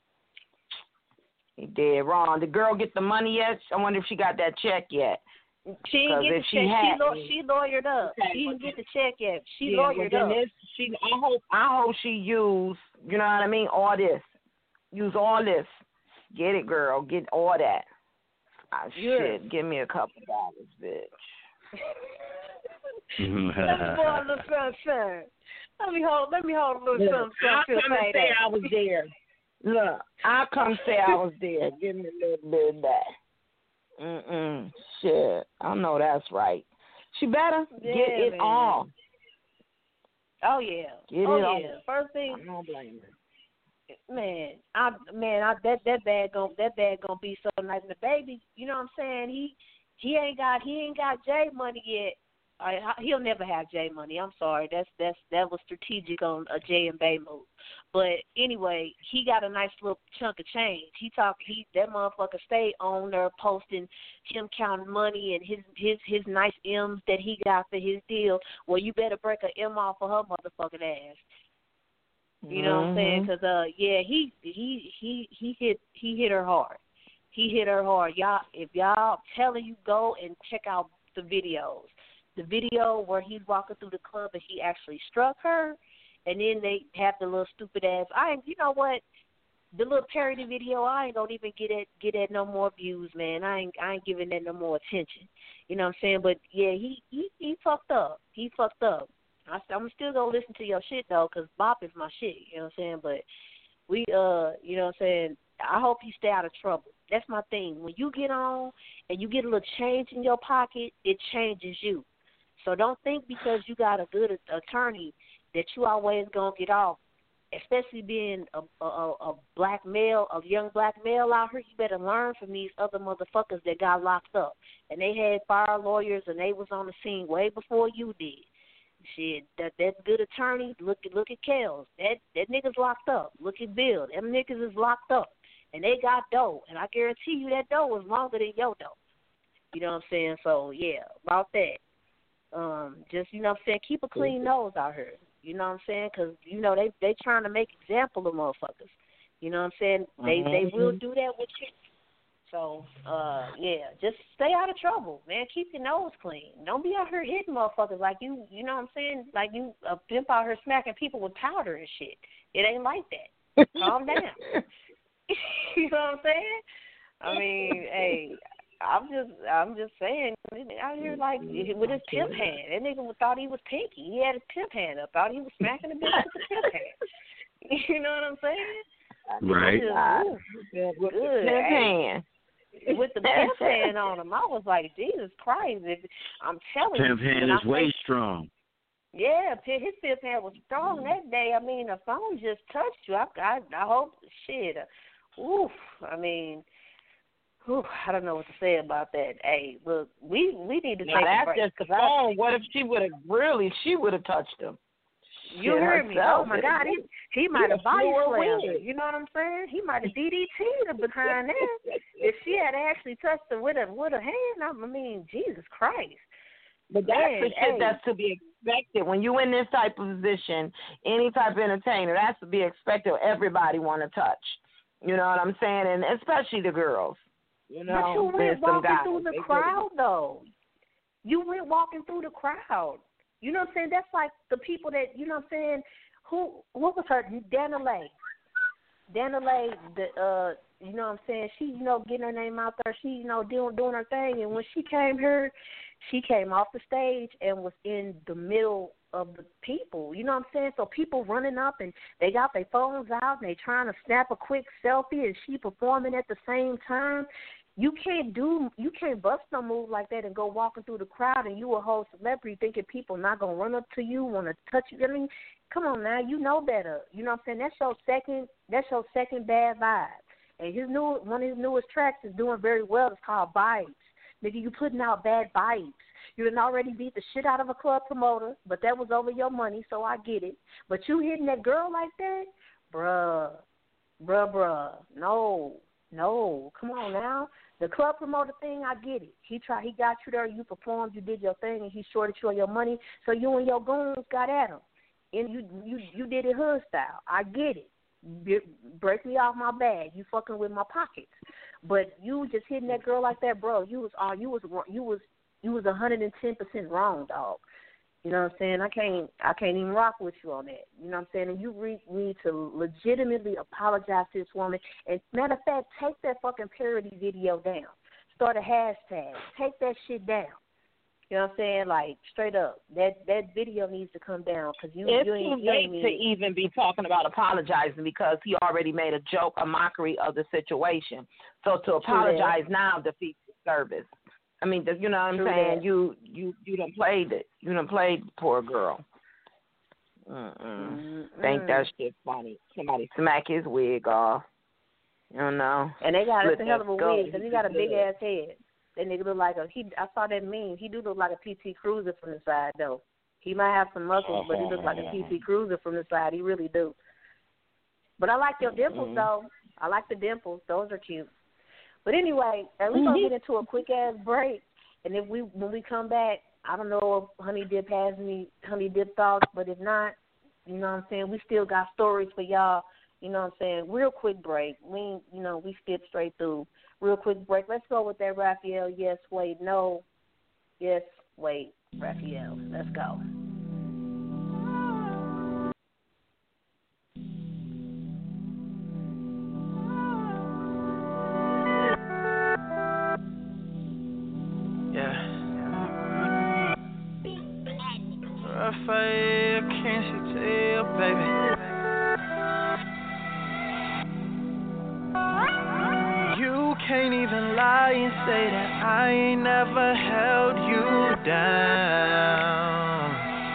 Speaker 5: He dead wrong. The girl get the money yet? I wonder if she got that check yet.
Speaker 3: She didn't get the check.
Speaker 5: She,
Speaker 3: she,
Speaker 5: had,
Speaker 3: law- she lawyered up. Okay, she didn't get the check yet. She
Speaker 5: yeah,
Speaker 3: lawyered
Speaker 5: well,
Speaker 3: up.
Speaker 5: This, she, I hope I hope she use, you know what I mean, all this. Use all this. Get it, girl. Get all that. Oh, shit, give me a couple dollars, bitch.
Speaker 3: Let me hold a little something. Let me hold. Let me hold a little
Speaker 5: Look,
Speaker 3: something.
Speaker 5: I'll come and say I was there. Look, I'll come say I was there. Give me a little bit of that. Mm-mm. Shit, I know that's right. She better
Speaker 3: yeah,
Speaker 5: get it
Speaker 3: man.
Speaker 5: on.
Speaker 3: Oh yeah.
Speaker 5: Get
Speaker 3: oh
Speaker 5: it
Speaker 3: yeah.
Speaker 5: on.
Speaker 3: First thing.
Speaker 5: I don't blame her.
Speaker 3: Man, I man, I that that bag gonna that bag gonna be so nice. And the baby, you know what I'm saying? He he ain't got he ain't got J money yet. I, he'll never have J money. I'm sorry. That's that's that was strategic on a J and Bay move. But anyway, he got a nice little chunk of change. He talk he that motherfucker stayed on there posting him counting money and his his his nice M's that he got for his deal. Well, you better break a M off for her motherfucking ass. You know what I'm saying? Because uh, yeah, he he he he hit he hit her hard. He hit her hard. Y'all, if y'all telling you, go and check out the videos. The video where he's walking through the club and he actually struck her, and then they have the little stupid ass. I ain't, you know what? The little parody video, I ain't gonna even get it get that no more views, man. I ain't I ain't giving that no more attention. You know what I'm saying? But yeah, he he he fucked up. He fucked up. I, I'm still gonna listen to your shit though, cause Bop is my shit. You know what I'm saying? But we, uh, you know what I'm saying? I hope you stay out of trouble. That's my thing. When you get on and you get a little change in your pocket, it changes you. So don't think because you got a good attorney that you always gonna get off. Especially being a, a, a black male, a young black male out here, you better learn from these other motherfuckers that got locked up. And they had fire lawyers and they was on the scene way before you did. Shit, that that good attorney, look at look at Kels. That that nigga's locked up. Look at Bill. Them niggas is locked up. And they got dough. And I guarantee you that dough is longer than your dough. You know what I'm saying? So yeah, about that. Um, just you know what I'm saying, keep a clean nose out here. You know what I'm saying? Because, you know, they they trying to make example of motherfuckers. You know what I'm saying? They mm-hmm. they will do that with you. So, uh, yeah, just stay out of trouble, man. Keep your nose clean. Don't be out here hitting motherfuckers like you, you know what I'm saying? Like you a pimp out here smacking people with powder and shit. It ain't like that. Calm down. You know what I'm saying? I mean, hey, I'm just, I'm just saying, out here like with his pimp hand. That nigga thought he was Pinky. He had his pimp hand up. Thought he was smacking the bitch with the pimp hand. You know what I'm saying?
Speaker 4: Right.
Speaker 3: Just, ooh,
Speaker 5: with
Speaker 3: good.
Speaker 5: the pimp hand.
Speaker 3: with the pimp hand on him. I was like, Jesus Christ! If, I'm telling
Speaker 4: Pimp
Speaker 3: you,
Speaker 4: hand is way strong.
Speaker 3: Yeah, his fifth hand was strong that day. I mean, the phone just touched you. I, I, I hope, shit. Uh, oof. I mean, oof, I don't know what to say about that. Hey, look, we we need to
Speaker 5: now
Speaker 3: take a break.
Speaker 5: That's just the phone. I, what if she would have really? She would have touched him.
Speaker 3: You heard me. Oh my God, he he might have body slammed her. You know what I'm saying? He might have D D T'd her behind that. If she had actually touched her with a with a hand, I mean, Jesus Christ.
Speaker 5: But that's
Speaker 3: Man,
Speaker 5: the shit
Speaker 3: hey.
Speaker 5: that's to be expected. When you in this type of position, any type of entertainer, that's to be expected. Everybody want to touch. You know what I'm saying? And especially the girls. You know,
Speaker 3: but you went walking
Speaker 5: guys,
Speaker 3: through the
Speaker 5: they
Speaker 3: crowd, though. You went walking through the crowd. You know what I'm saying? That's like the people that, you know what I'm saying, who, what was her, Dana Lay. Dana Lay, the, uh, you know what I'm saying, she, you know, getting her name out there. She, you know, doing, doing her thing. And when she came here, she came off the stage and was in the middle of the people. You know what I'm saying? So people running up and they got their phones out and they trying to snap a quick selfie and she performing at the same time. You can't do, you can't bust no move like that and go walking through the crowd and you a whole celebrity thinking people not going to run up to you, want to touch you. I mean, come on now, you know better. You know what I'm saying? That's your second, that's your second bad vibe. And his new, one of his newest tracks is doing very well. It's called Vibes. Nigga, you putting out bad vibes. You done already beat the shit out of a club promoter, but that was over your money, so I get it. But you hitting that girl like that? Bruh, bruh, bruh, no, no, come on now. The club promoter thing, I get it. He tried, he got you there, you performed, you did your thing, and he shorted you on your money, so you and your goons got at him. And you you you did it hood style. I get it. Be, break me off my bag. You fucking with my pockets. But you just hitting that girl like that, bro, you was uh, you was you was you was one hundred ten percent wrong, dog. You know what I'm saying? I can't I can't even rock with you on that. You know what I'm saying? And you re- need to legitimately apologize to this woman. And matter of fact, take that fucking parody video down. Start a hashtag. Take that shit down. You know what I'm saying? Like, straight up. That that video needs to come down because you,
Speaker 5: it's
Speaker 3: you ain't
Speaker 5: too late to
Speaker 3: it.
Speaker 5: even be talking about apologizing because he already made a joke, a mockery of the situation. So to apologize now defeats the service. I mean, you know what I'm
Speaker 3: True
Speaker 5: saying?
Speaker 3: that.
Speaker 5: You you you done played it. You done played the poor girl. Mm-mm.
Speaker 3: Mm-mm.
Speaker 5: Think that shit funny. Somebody smack his wig off. You know.
Speaker 3: And they got
Speaker 5: Split
Speaker 3: it's a hell of a
Speaker 5: that
Speaker 3: wig because he got a
Speaker 5: skull.
Speaker 3: big ass head. That nigga look like a he. I saw that meme. He do look like a P T Cruiser from the side though. He might have some muscles, but he looks like a P T Cruiser from the side. He really do. But I like your dimples
Speaker 5: mm-hmm.
Speaker 3: though. I like the dimples. Those are cute. But anyway, we're gonna
Speaker 5: mm-hmm.
Speaker 3: get into a quick ass break, and if we when we come back, I don't know if Honey Dip has any Honey Dip thoughts, but if not, you know what I'm saying, we still got stories for y'all. You know what I'm saying? Real quick break. We you know we skip straight through. Real quick break. Let's go with that Raphael. Yes, wait, no. Yes, wait, Raphael. Let's go.
Speaker 6: Raphael, can't you tell, baby? You can't even lie and say that I ain't never held you down.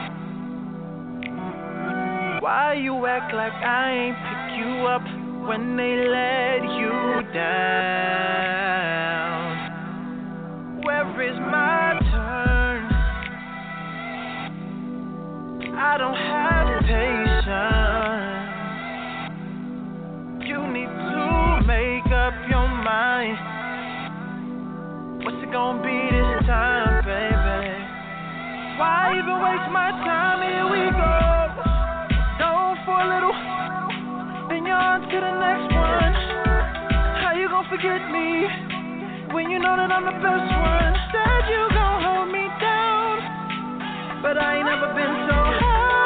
Speaker 6: Why you act like I ain't pick you up when they let you down? Where is my turn? I don't have patience. You need to make up your mind. What's it gonna be this time, baby? Why even waste my time? Here we go. Go for a little, then you're on to the next one. How you gonna forget me when you know that I'm the best one? Said you gon' hold me down, but I ain't never been so high.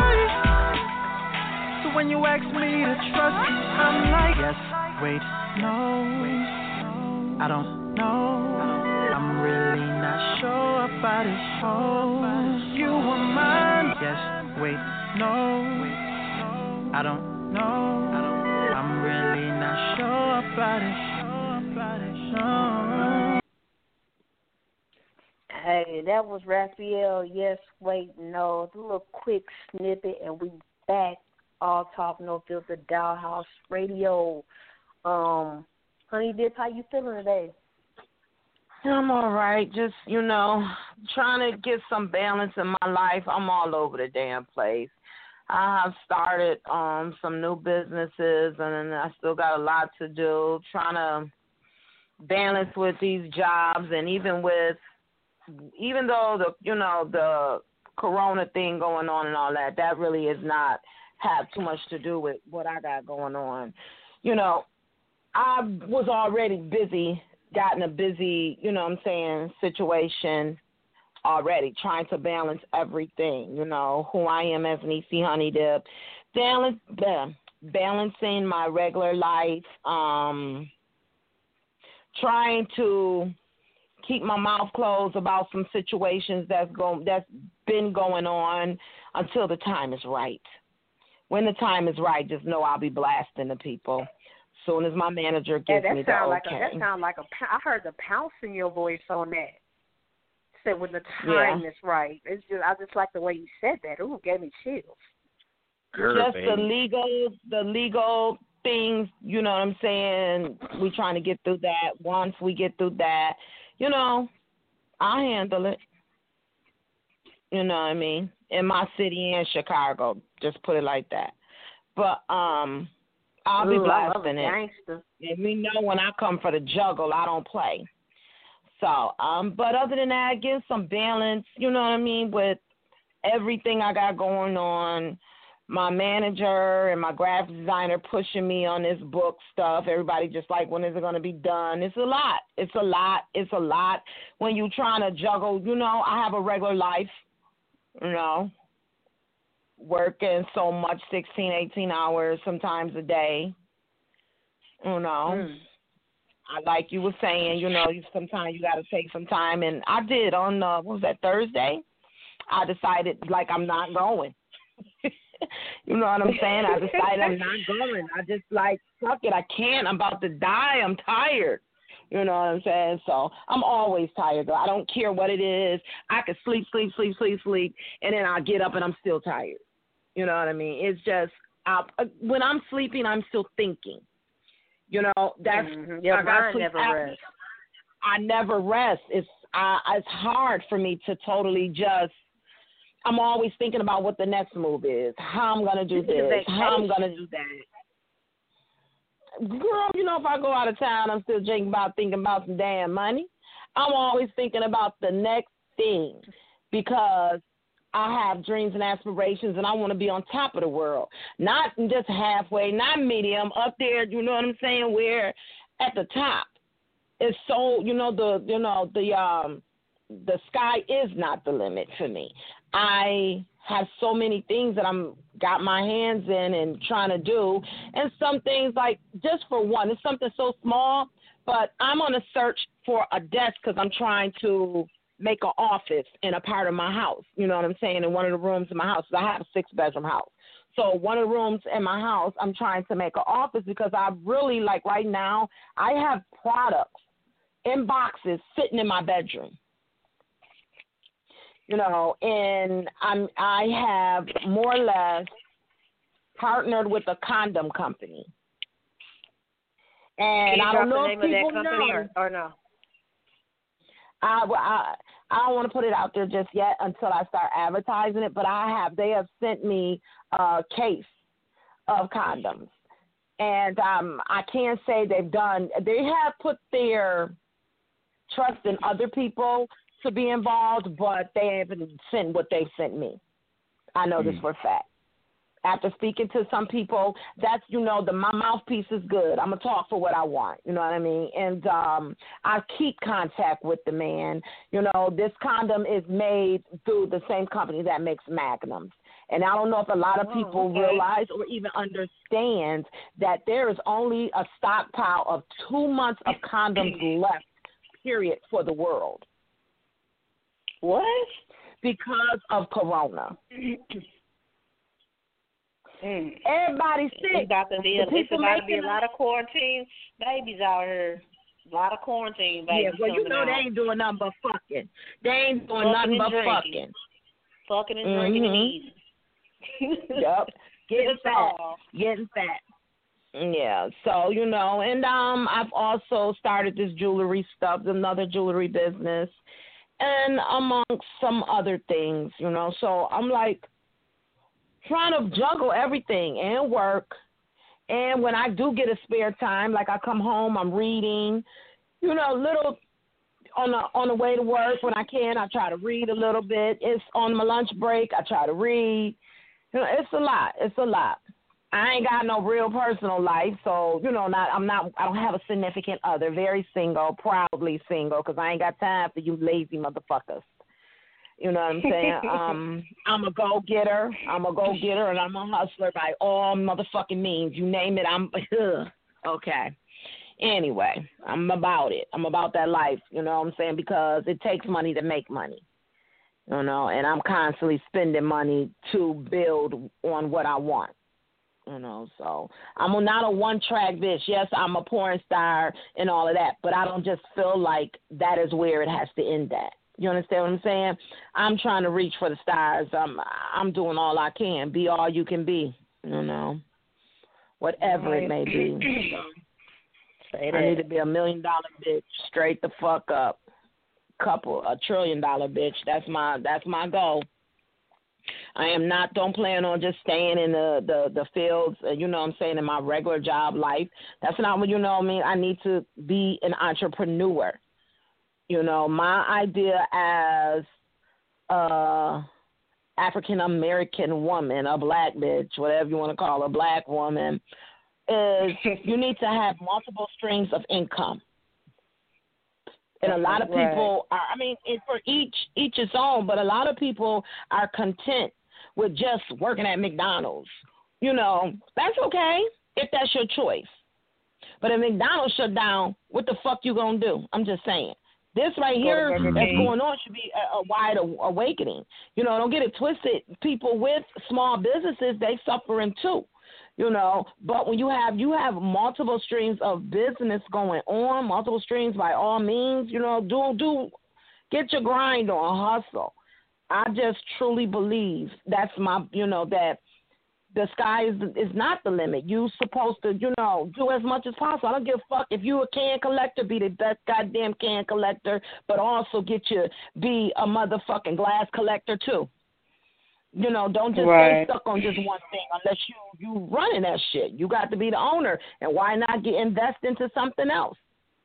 Speaker 6: So when you ask me to trust you, I'm like, yes, wait, no, I don't know. I'm really not sure about it. Oh, you were mine. Yes, wait, no, I don't know. I'm really not sure about it. No.
Speaker 3: Hey, that was Raphael. Yes, wait, no. A little quick snippet, and we back. All Talk No Filter, Dollhouse Radio. Um, Honey Dip, how you feeling today?
Speaker 5: I'm all right. Just, you know, trying to get some balance in my life. I'm all over the damn place. I have started um some new businesses, and I still got a lot to do. Trying to balance with these jobs, and even with, even though the, you know, the corona thing going on and all that, that really is not have too much to do with what I got going on. You know, I was already busy, gotten a busy, you know what I'm saying, situation already, trying to balance everything, you know, who I am as Niecy Honey Dip, balance, balancing my regular life, um, trying to keep my mouth closed about some situations that's go, that's been going on until the time is right. When the time is right, just know I'll be blasting the people. Soon as my manager gives
Speaker 3: yeah,
Speaker 5: me the
Speaker 3: like
Speaker 5: okay.
Speaker 3: A, that sounds like a. I heard the pounce in your voice on that. Said when the time
Speaker 5: yeah.
Speaker 3: is right. It's just I just like the way you said that. Ooh, gave me chills.
Speaker 4: Girl,
Speaker 5: just
Speaker 4: baby.
Speaker 5: the legal, the legal things. You know what I'm saying? We trying to get through that. Once we get through that, you know, I handle it. You know what I mean? In my city in Chicago, just put it like that. But um, I'll be
Speaker 3: Ooh,
Speaker 5: blasting it.
Speaker 3: Gangster.
Speaker 5: And we know when I come for the juggle, I don't play. So, um, but other than that, give some balance. You know what I mean? With everything I got going on, my manager and my graphic designer pushing me on this book stuff. Everybody just like, when is it going to be done? It's a lot. It's a lot. It's a lot. When you're trying to juggle, you know, I have a regular life. You know, working so much, sixteen, eighteen hours sometimes a day. You know,
Speaker 3: mm.
Speaker 5: I, like you were saying, you know, you, sometimes you got to take some time. And I did on, uh, what was that, Thursday? I decided, like, I'm not going. You know what I'm saying? I decided I'm not going. I just, like, fuck it, I can't. I'm about to die. I'm tired. You know what I'm saying? So I'm always tired, though. I don't care what it is. I could sleep, sleep, sleep, sleep, sleep, and then I'll get up and I'm still tired. You know what I mean? It's just, I, when I'm sleeping, I'm still thinking. You know, that's,
Speaker 3: mm-hmm. Your
Speaker 5: I got
Speaker 3: mind never
Speaker 5: after,
Speaker 3: rests.
Speaker 5: I never rest. It's, I, it's hard for me to totally just, I'm always thinking about what the next move is, how I'm going to do this, how I'm going to do that. Girl, you know, if I go out of town, I'm still thinking about thinking about some damn money. I'm always thinking about the next thing because I have dreams and aspirations, and I want to be on top of the world, not just halfway, not medium, up there. You know what I'm saying? Where at the top, it's so you know the you know the um the sky is not the limit for me. I have so many things that I'm got my hands in and trying to do. And some things, like, just for one, it's something so small, but I'm on a search for a desk because I'm trying to make an office in a part of my house. You know what I'm saying? In one of the rooms in my house. I have a six-bedroom house. So one of the rooms in my house, I'm trying to make an office because I really, like right now, I have products in boxes sitting in my bedroom. You know, and I'm I have more or less partnered with a condom company. And I don't know if people know.
Speaker 3: Or, or no?
Speaker 5: I, I, I don't want to put it out there just yet until I start advertising it, but I have. They have sent me a case of condoms. And um, I can't say they've done, they have put their trust in other people to be involved, but they haven't sent what they've sent me. I know mm. this for a fact. After speaking to some people, that's, you know, the my mouthpiece is good. I'm going to talk for what I want, you know what I mean? And um, I keep contact with the man. You know, this condom is made through the same company that makes Magnums. And I don't know if a lot of people oh, okay. realize or even understand that there is only a stockpile of two months of condoms left, period, for the world.
Speaker 3: What?
Speaker 5: Because of Corona.
Speaker 3: Mm.
Speaker 5: Everybody's sick.
Speaker 3: It's about to be, a, it's about to be a lot of quarantine babies out here. A lot of quarantine, baby.
Speaker 5: Yeah, well, you know
Speaker 3: out.
Speaker 5: they ain't doing nothing but fucking. They ain't doing
Speaker 3: fucking
Speaker 5: nothing but
Speaker 3: drinking.
Speaker 5: fucking.
Speaker 3: Fucking and
Speaker 5: mm-hmm.
Speaker 3: drinking and eating.
Speaker 5: Yep. Getting fat.
Speaker 3: all.
Speaker 5: Getting fat. Yeah. So, you know, and um, I've also started this jewelry stuff, another jewelry business, and amongst some other things, you know. So I'm like trying to juggle everything and work. And when I do get a spare time, like I come home, I'm reading, you know, little on the on the way to work when I can, I try to read a little bit. It's on my lunch break, I try to read. You know, it's a lot. It's a lot. I ain't got no real personal life, so you know, not I'm not. I don't have a significant other. Very single, proudly single, because I ain't got time for you lazy motherfuckers. You know what I'm saying? um, I'm a go-getter. I'm a go-getter, and I'm a hustler by all motherfucking means. You name it, I'm ugh. Okay. Anyway, I'm about it. I'm about that life. You know what I'm saying? Because it takes money to make money. You know, and I'm constantly spending money to build on what I want. You know, so I'm not a one-track bitch. Yes, I'm a porn star and all of that, but I don't just feel like that is where it has to end at. You understand what I'm saying? I'm trying to reach for the stars. I'm I'm doing all I can. Be all you can be. You know, whatever right. it may be. So, I need to be a million-dollar bitch, straight the fuck up. Couple a trillion-dollar bitch. That's my that's my goal. I am not, don't plan on just staying in the, the, the fields, uh, you know what I'm saying, in my regular job life. That's not what, you know what I mean? I need to be an entrepreneur. You know, my idea as a African-American woman, a black bitch, whatever you want to call her, a black woman, is you need to have multiple streams of income. And a lot of people right. are, I mean, it, for each each its own, but a lot of people are content with just working at McDonald's. You know, that's okay if that's your choice. But if McDonald's shut down, what the fuck you gonna do? I'm just saying. This right here that's going on should be a, a wide awakening. You know, don't get it twisted. People with small businesses, they suffering too. You know, but when you have you have multiple streams of business going on, multiple streams by all means, you know, do do get your grind on, hustle. I just truly believe that's my, you know, that the sky is is not the limit. You supposed to, you know, do as much as possible. I don't give a fuck if you a can collector, be the best goddamn can collector, but also get you be a motherfucking glass collector too. You know, don't just
Speaker 7: right.
Speaker 5: stay stuck on just one thing unless you you running that shit. You got to be the owner, and why not get invest into something else?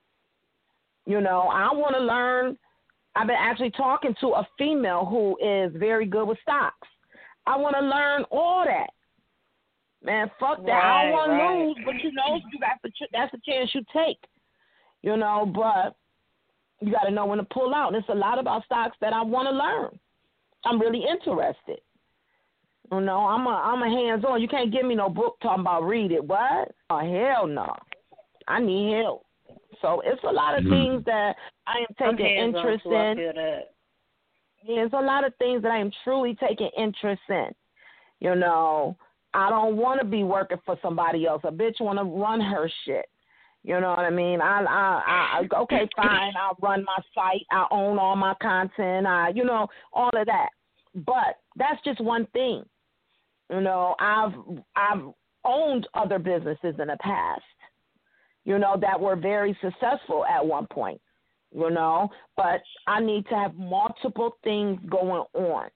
Speaker 5: You know, I want to learn. I've been actually talking to a female who is very good with stocks. I want to learn all that. Man, fuck that.
Speaker 7: Right,
Speaker 5: I don't want
Speaker 7: right.
Speaker 5: to lose, but you know, you got the that's the chance you take. You know, but you got to know when to pull out. There's a lot about stocks that I want to learn. I'm really interested. You know, I'm a I'm a hands on. You can't give me no book talking about read it. What? Oh hell no. I need help. So it's a lot of mm. things that I am taking interest in.
Speaker 3: I feel that.
Speaker 5: Yeah, it's a lot of things that I am truly taking interest in. You know, I don't want to be working for somebody else. A bitch want to run her shit. You know what I mean? I, I, I, okay, fine. I'll run my site. I own all my content. I, you know, all of that. But that's just one thing. You know, I've I've owned other businesses in the past, you know, that were very successful at one point, you know, but I need to have multiple things going on,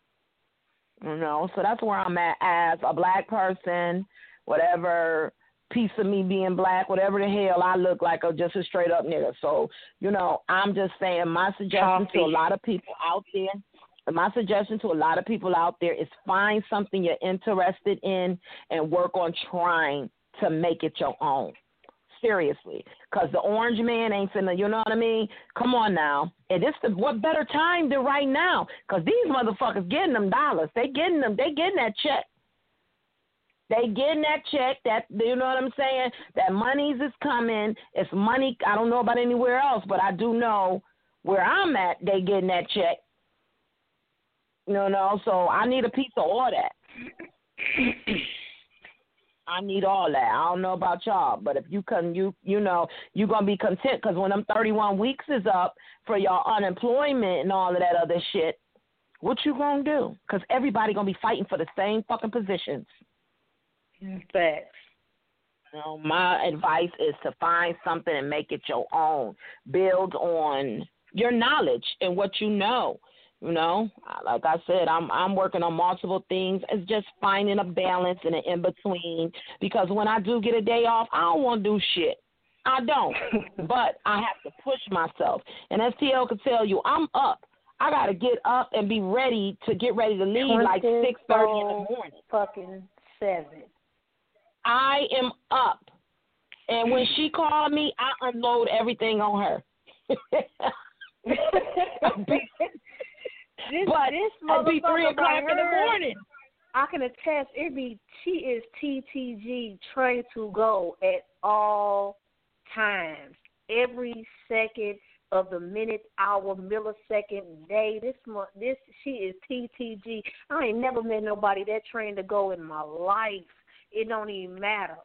Speaker 5: you know, so that's where I'm at as a black person, whatever piece of me being black, whatever the hell I look like, or just a straight up nigga. So, you know, I'm just saying my suggestion to a lot of people out there, My suggestion to a lot of people out there is find something you're interested in and work on trying to make it your own. Seriously. Because the orange man ain't finna, you know what I mean? Come on now. And this the what better time than right now? Because these motherfuckers getting them dollars. They getting them, they getting that check. They getting that check, that, you know what I'm saying? That monies is coming. It's money. I don't know about anywhere else, but I do know where I'm at, they getting that check. You know, so I need a piece of all that. I need all that. I don't know about y'all, but if you can, you you know, you're going to be content because when them thirty-one weeks is up for your unemployment and all of that other shit, what you going to do? Because everybody going to be fighting for the same fucking positions.
Speaker 3: Facts.
Speaker 5: You know, my advice is to find something and make it your own. Build on your knowledge and what you know. You know, like I said, I'm I'm working on multiple things. It's just finding a balance and an in between. Because when I do get a day off, I don't want to do shit. I don't. But I have to push myself. And as T L could tell you, I'm up. I got to get up and be ready to get ready to leave like six thirty in the morning.
Speaker 3: Fucking seven.
Speaker 5: I am up. And when she called me, I unload everything on her.
Speaker 3: This,
Speaker 5: but
Speaker 3: this
Speaker 5: it'd be three o'clock in the
Speaker 3: her,
Speaker 5: morning.
Speaker 3: I can attest. It be she is T T G trained to go at all times, every second of the minute, hour, millisecond, day. This month, this she is T T G. I ain't never met nobody that trained to go in my life. It don't even matter.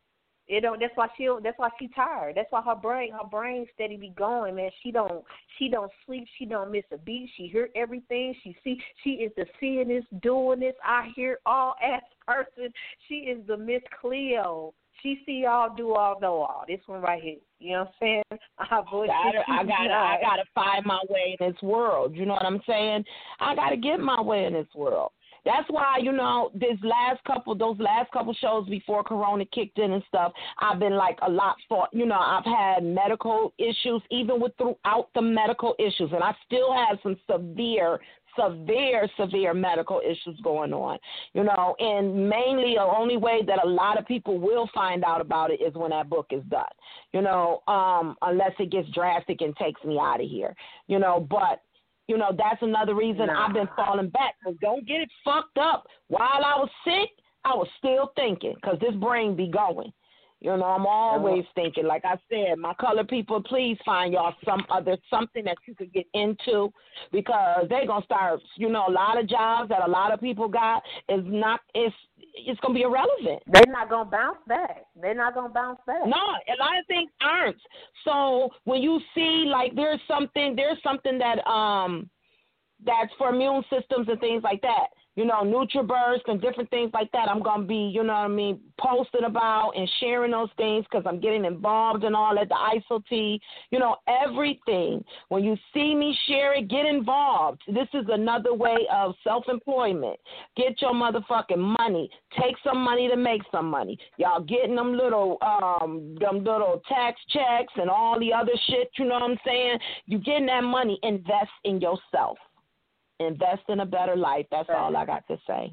Speaker 3: It don't. That's why she. That's why she tired. That's why her brain. Her brain steady be going, man. She don't. She don't sleep. She don't miss a beat. She hear everything. She see. She is the seeing this, doing this. I hear all ass person. She is the Miss Cleo. She see all, do all, know all. This one right here. You know what I'm saying? I
Speaker 5: gotta, I gotta, I gotta find my way in this world. You know what I'm saying? I gotta get my way in this world. That's why, you know, this last couple, those last couple shows before Corona kicked in and stuff, I've been like a lot for, you know, I've had medical issues, even with throughout the medical issues, and I still have some severe, severe, severe medical issues going on, you know, and mainly the only way that a lot of people will find out about it is when that book is done, you know, um, unless it gets drastic and takes me out of here, you know, but you know, that's another reason nah. I've been falling back. Because don't get it fucked up. While I was sick, I was still thinking because this brain be going. You know, I'm always oh. thinking. Like I said, my colored people, please find y'all some other something that you could get into because they're going to start, you know, a lot of jobs that a lot of people got is not, it's, it's going to be irrelevant.
Speaker 3: They're not going to bounce back. They're not going to bounce back.
Speaker 5: No, a lot of things aren't. So when you see, like, there's something, there's something that, um, that's for immune systems and things like that. You know, NutriBurst and different things like that. I'm going to be, you know what I mean, posting about and sharing those things because I'm getting involved in all that, the I S O T, you know, everything. When you see me share it, get involved. This is another way of self-employment. Get your motherfucking money. Take some money to make some money. Y'all getting them little, um, them little tax checks and all the other shit, you know what I'm saying? You getting that money, invest in yourself. Invest in a better life. That's right. All I got to say.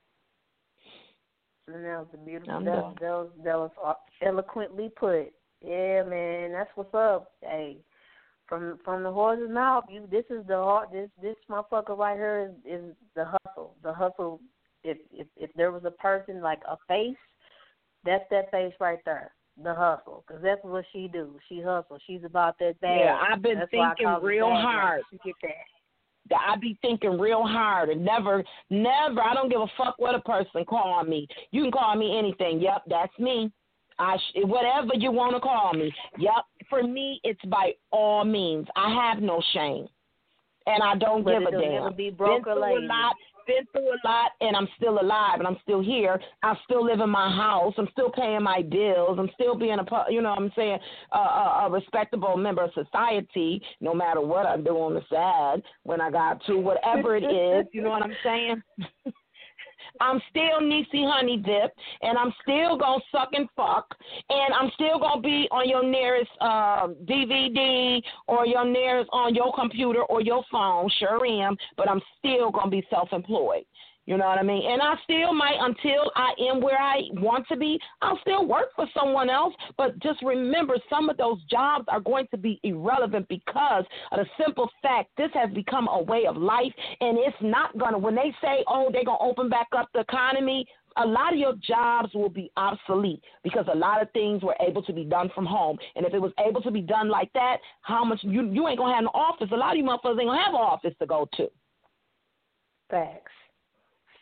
Speaker 3: And that was a beautiful. That was, that was that was eloquently put. Yeah, man, that's what's up. Hey, from from the horse's mouth, you. This is the heart. This this motherfucker right here is, is the hustle. The hustle. If if if there was a person like a face, that's that face right there. The hustle, because that's what she do. She hustle. She's about that bag.
Speaker 5: Yeah, I've been
Speaker 3: that's
Speaker 5: thinking real hard.
Speaker 3: She get that.
Speaker 5: I be thinking real hard and never, never, I don't give a fuck what a person call me. You can call me anything. Yep, that's me. I sh- whatever you want to call me. Yep, for me, it's by all means. I have no shame, and I don't
Speaker 3: but
Speaker 5: give a damn.
Speaker 3: Never be broke
Speaker 5: been
Speaker 3: or
Speaker 5: through a lot, been through a lot, and I'm still alive, and I'm still here. I still live in my house. I'm still paying my bills. I'm still being a, you know what I'm saying, a, a, a respectable member of society, no matter what I do on the side when I got to, whatever it is, you know what I'm saying? I'm still Niecy Honey Dip, and I'm still going to suck and fuck, and I'm still going to be on your nearest uh, D V D or your nearest on your computer or your phone, sure am, but I'm still going to be self-employed. You know what I mean? And I still might, until I am where I want to be, I'll still work for someone else. But just remember, some of those jobs are going to be irrelevant because of the simple fact this has become a way of life. And it's not going to, when they say, oh, they're going to open back up the economy, a lot of your jobs will be obsolete because a lot of things were able to be done from home. And if it was able to be done like that, how much, you, you ain't going to have an office. A lot of you motherfuckers ain't going to have an office to go to.
Speaker 3: Facts.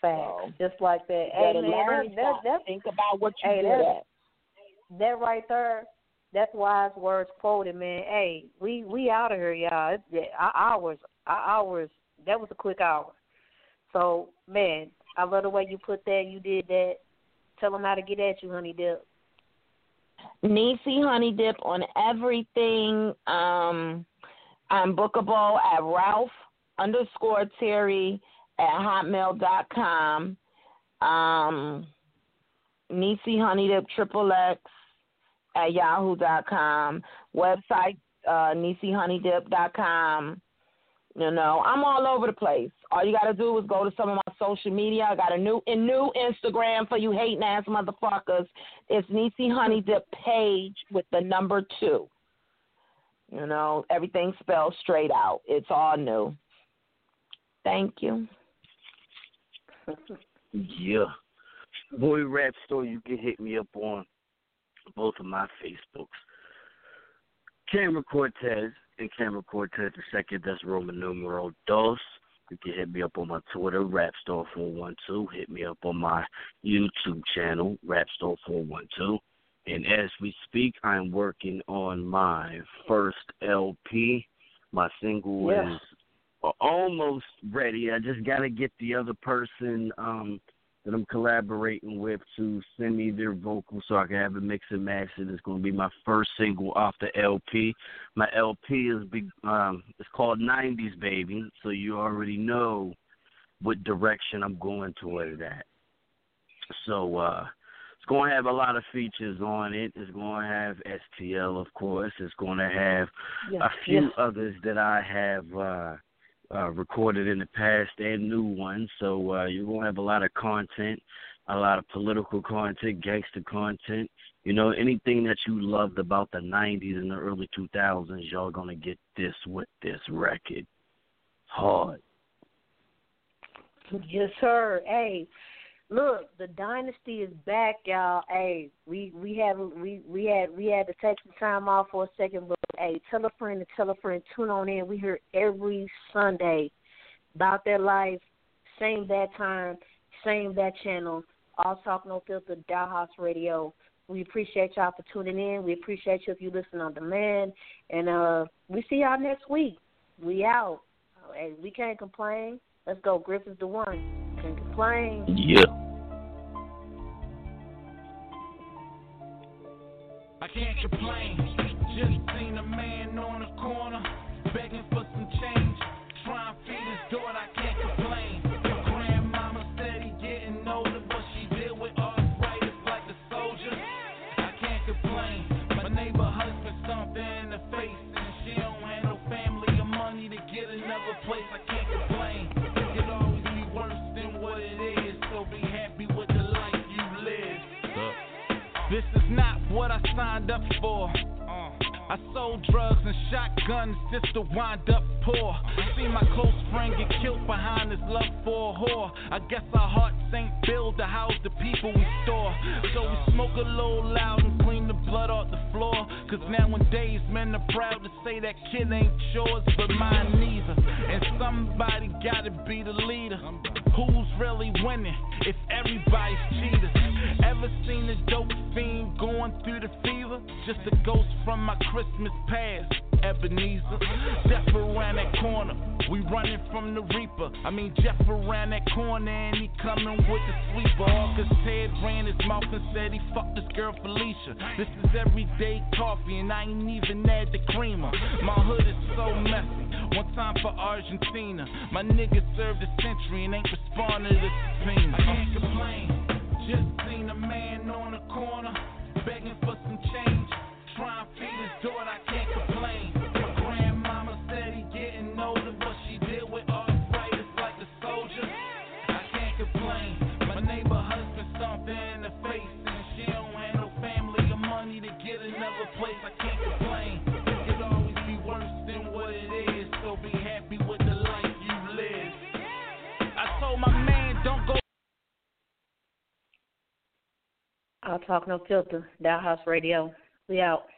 Speaker 3: Facts,
Speaker 5: So,
Speaker 3: just like that.
Speaker 5: you
Speaker 3: Hey,
Speaker 5: gotta
Speaker 3: man,
Speaker 5: learn
Speaker 3: that, that, that,
Speaker 5: think about what you
Speaker 3: hey,
Speaker 5: do.
Speaker 3: that,
Speaker 5: That.
Speaker 3: that right there, that's wise words quoted, man. Hey, we we out of here, y'all. It's, yeah, our hours, our hours. That was a quick hour. So, man, I love the way you put that. You did that. Tell them how to get at you, Honey Dip.
Speaker 5: Niecy Honey Dip on everything. Um, I'm bookable at Ralph underscore Terry at hotmail dot com. Um, Niecy Honey Dip triple X at yahoo dot com. Website uh, Niecy Honey Dip dot com. You know, I'm all over the place. All you got to do is go to some of my social media. I got a new a new Instagram for you hating ass motherfuckers. It's Niecy Honey Dip page with the number two. You know, everything spelled straight out. It's all new. Thank you.
Speaker 4: Yeah. Boy Rap Store, you can hit me up on both of my Facebooks. Cameron Cortez and Cameron Cortez the second, that's Roman numeral dos. You can hit me up on my Twitter, Rap Store four one two. Hit me up on my YouTube channel, Rap Store four one two. And as we speak, I'm working on my first L P. My single
Speaker 3: Yeah.
Speaker 4: is almost ready. I just got to get the other person um, that I'm collaborating with to send me their vocals so I can have a mix and match. And it's going to be my first single off the L P. My L P is big, um, it's called nineties Baby, so you already know what direction I'm going toward that. So uh, it's going to have a lot of features on it. It's going to have S T L, of course. It's going to have
Speaker 3: Yeah.
Speaker 4: a few
Speaker 3: Yeah.
Speaker 4: others that I have uh, Uh, recorded in the past and new ones, so uh, you're going to have a lot of content, a lot of political content, gangster content. You know, anything that you loved about the nineties and the early two thousands, y'all going to get this with this record. Hard.
Speaker 3: Yes, sir. Hey, look, the dynasty is back, y'all. Hey, we we have we we had we had to take some time off for a second, but hey, tell a friend to tell a friend. Tune on in. We hear every Sunday about their life, same that time, same that channel. All Talk No Filter, Dollhouse Radio. We appreciate y'all for tuning in. We appreciate you if you listen on demand, and uh, we see y'all next week. We out. Hey, we can't complain. Let's go. Griff is the one. Can't complain.
Speaker 4: Yeah.
Speaker 6: I can't complain. Just seen a man on the corner begging for some change, trying to feed his daughter. I can't complain. Your grandmama said he getting older, but she deal with arthritis like the soldier. I can't complain. My neighbor husband something in the face, and she don't have no family or money to get another place. I can't complain. It could always be worse than what it is, so be happy with the life you live. This is not what I signed up for. Uh, I sold drugs and shotguns just to wind up poor. See my close friend get killed behind his love for a whore. I guess our hearts ain't built to house the people we store. So we smoke a little loud and clean the blood off the floor. Cause nowadays men are proud to say that kid ain't yours, but mine neither. And somebody gotta be the leader. Who's really winning if everybody's cheaters? Ever seen a dope fiend going through the fever? Just a ghost from my Christmas past, Ebenezer. Death around that corner, we running from the reaper. I mean Jeff around that corner and he coming with the sweeper. August Ted ran his mouth and said he fucked this girl Felicia. This is everyday coffee and I ain't even add the creamer. My hood is so messy. One time for Argentina, my nigga served a century and ain't responding to the subpoena. I can't complain. Just seen a man on the corner begging for some change, trying to feed his daughter. I can't complain. My grandmama said he getting older, but she deal with arthritis like the soldier. I can't complain. My neighbor husband something in the face, and she don't have no family or money to get another place. I can't complain. It could always be worse than what it is, so be happy with the life you live. I told my man don't go.
Speaker 3: I'll Talk No Filter, Dollhouse Radio. We out.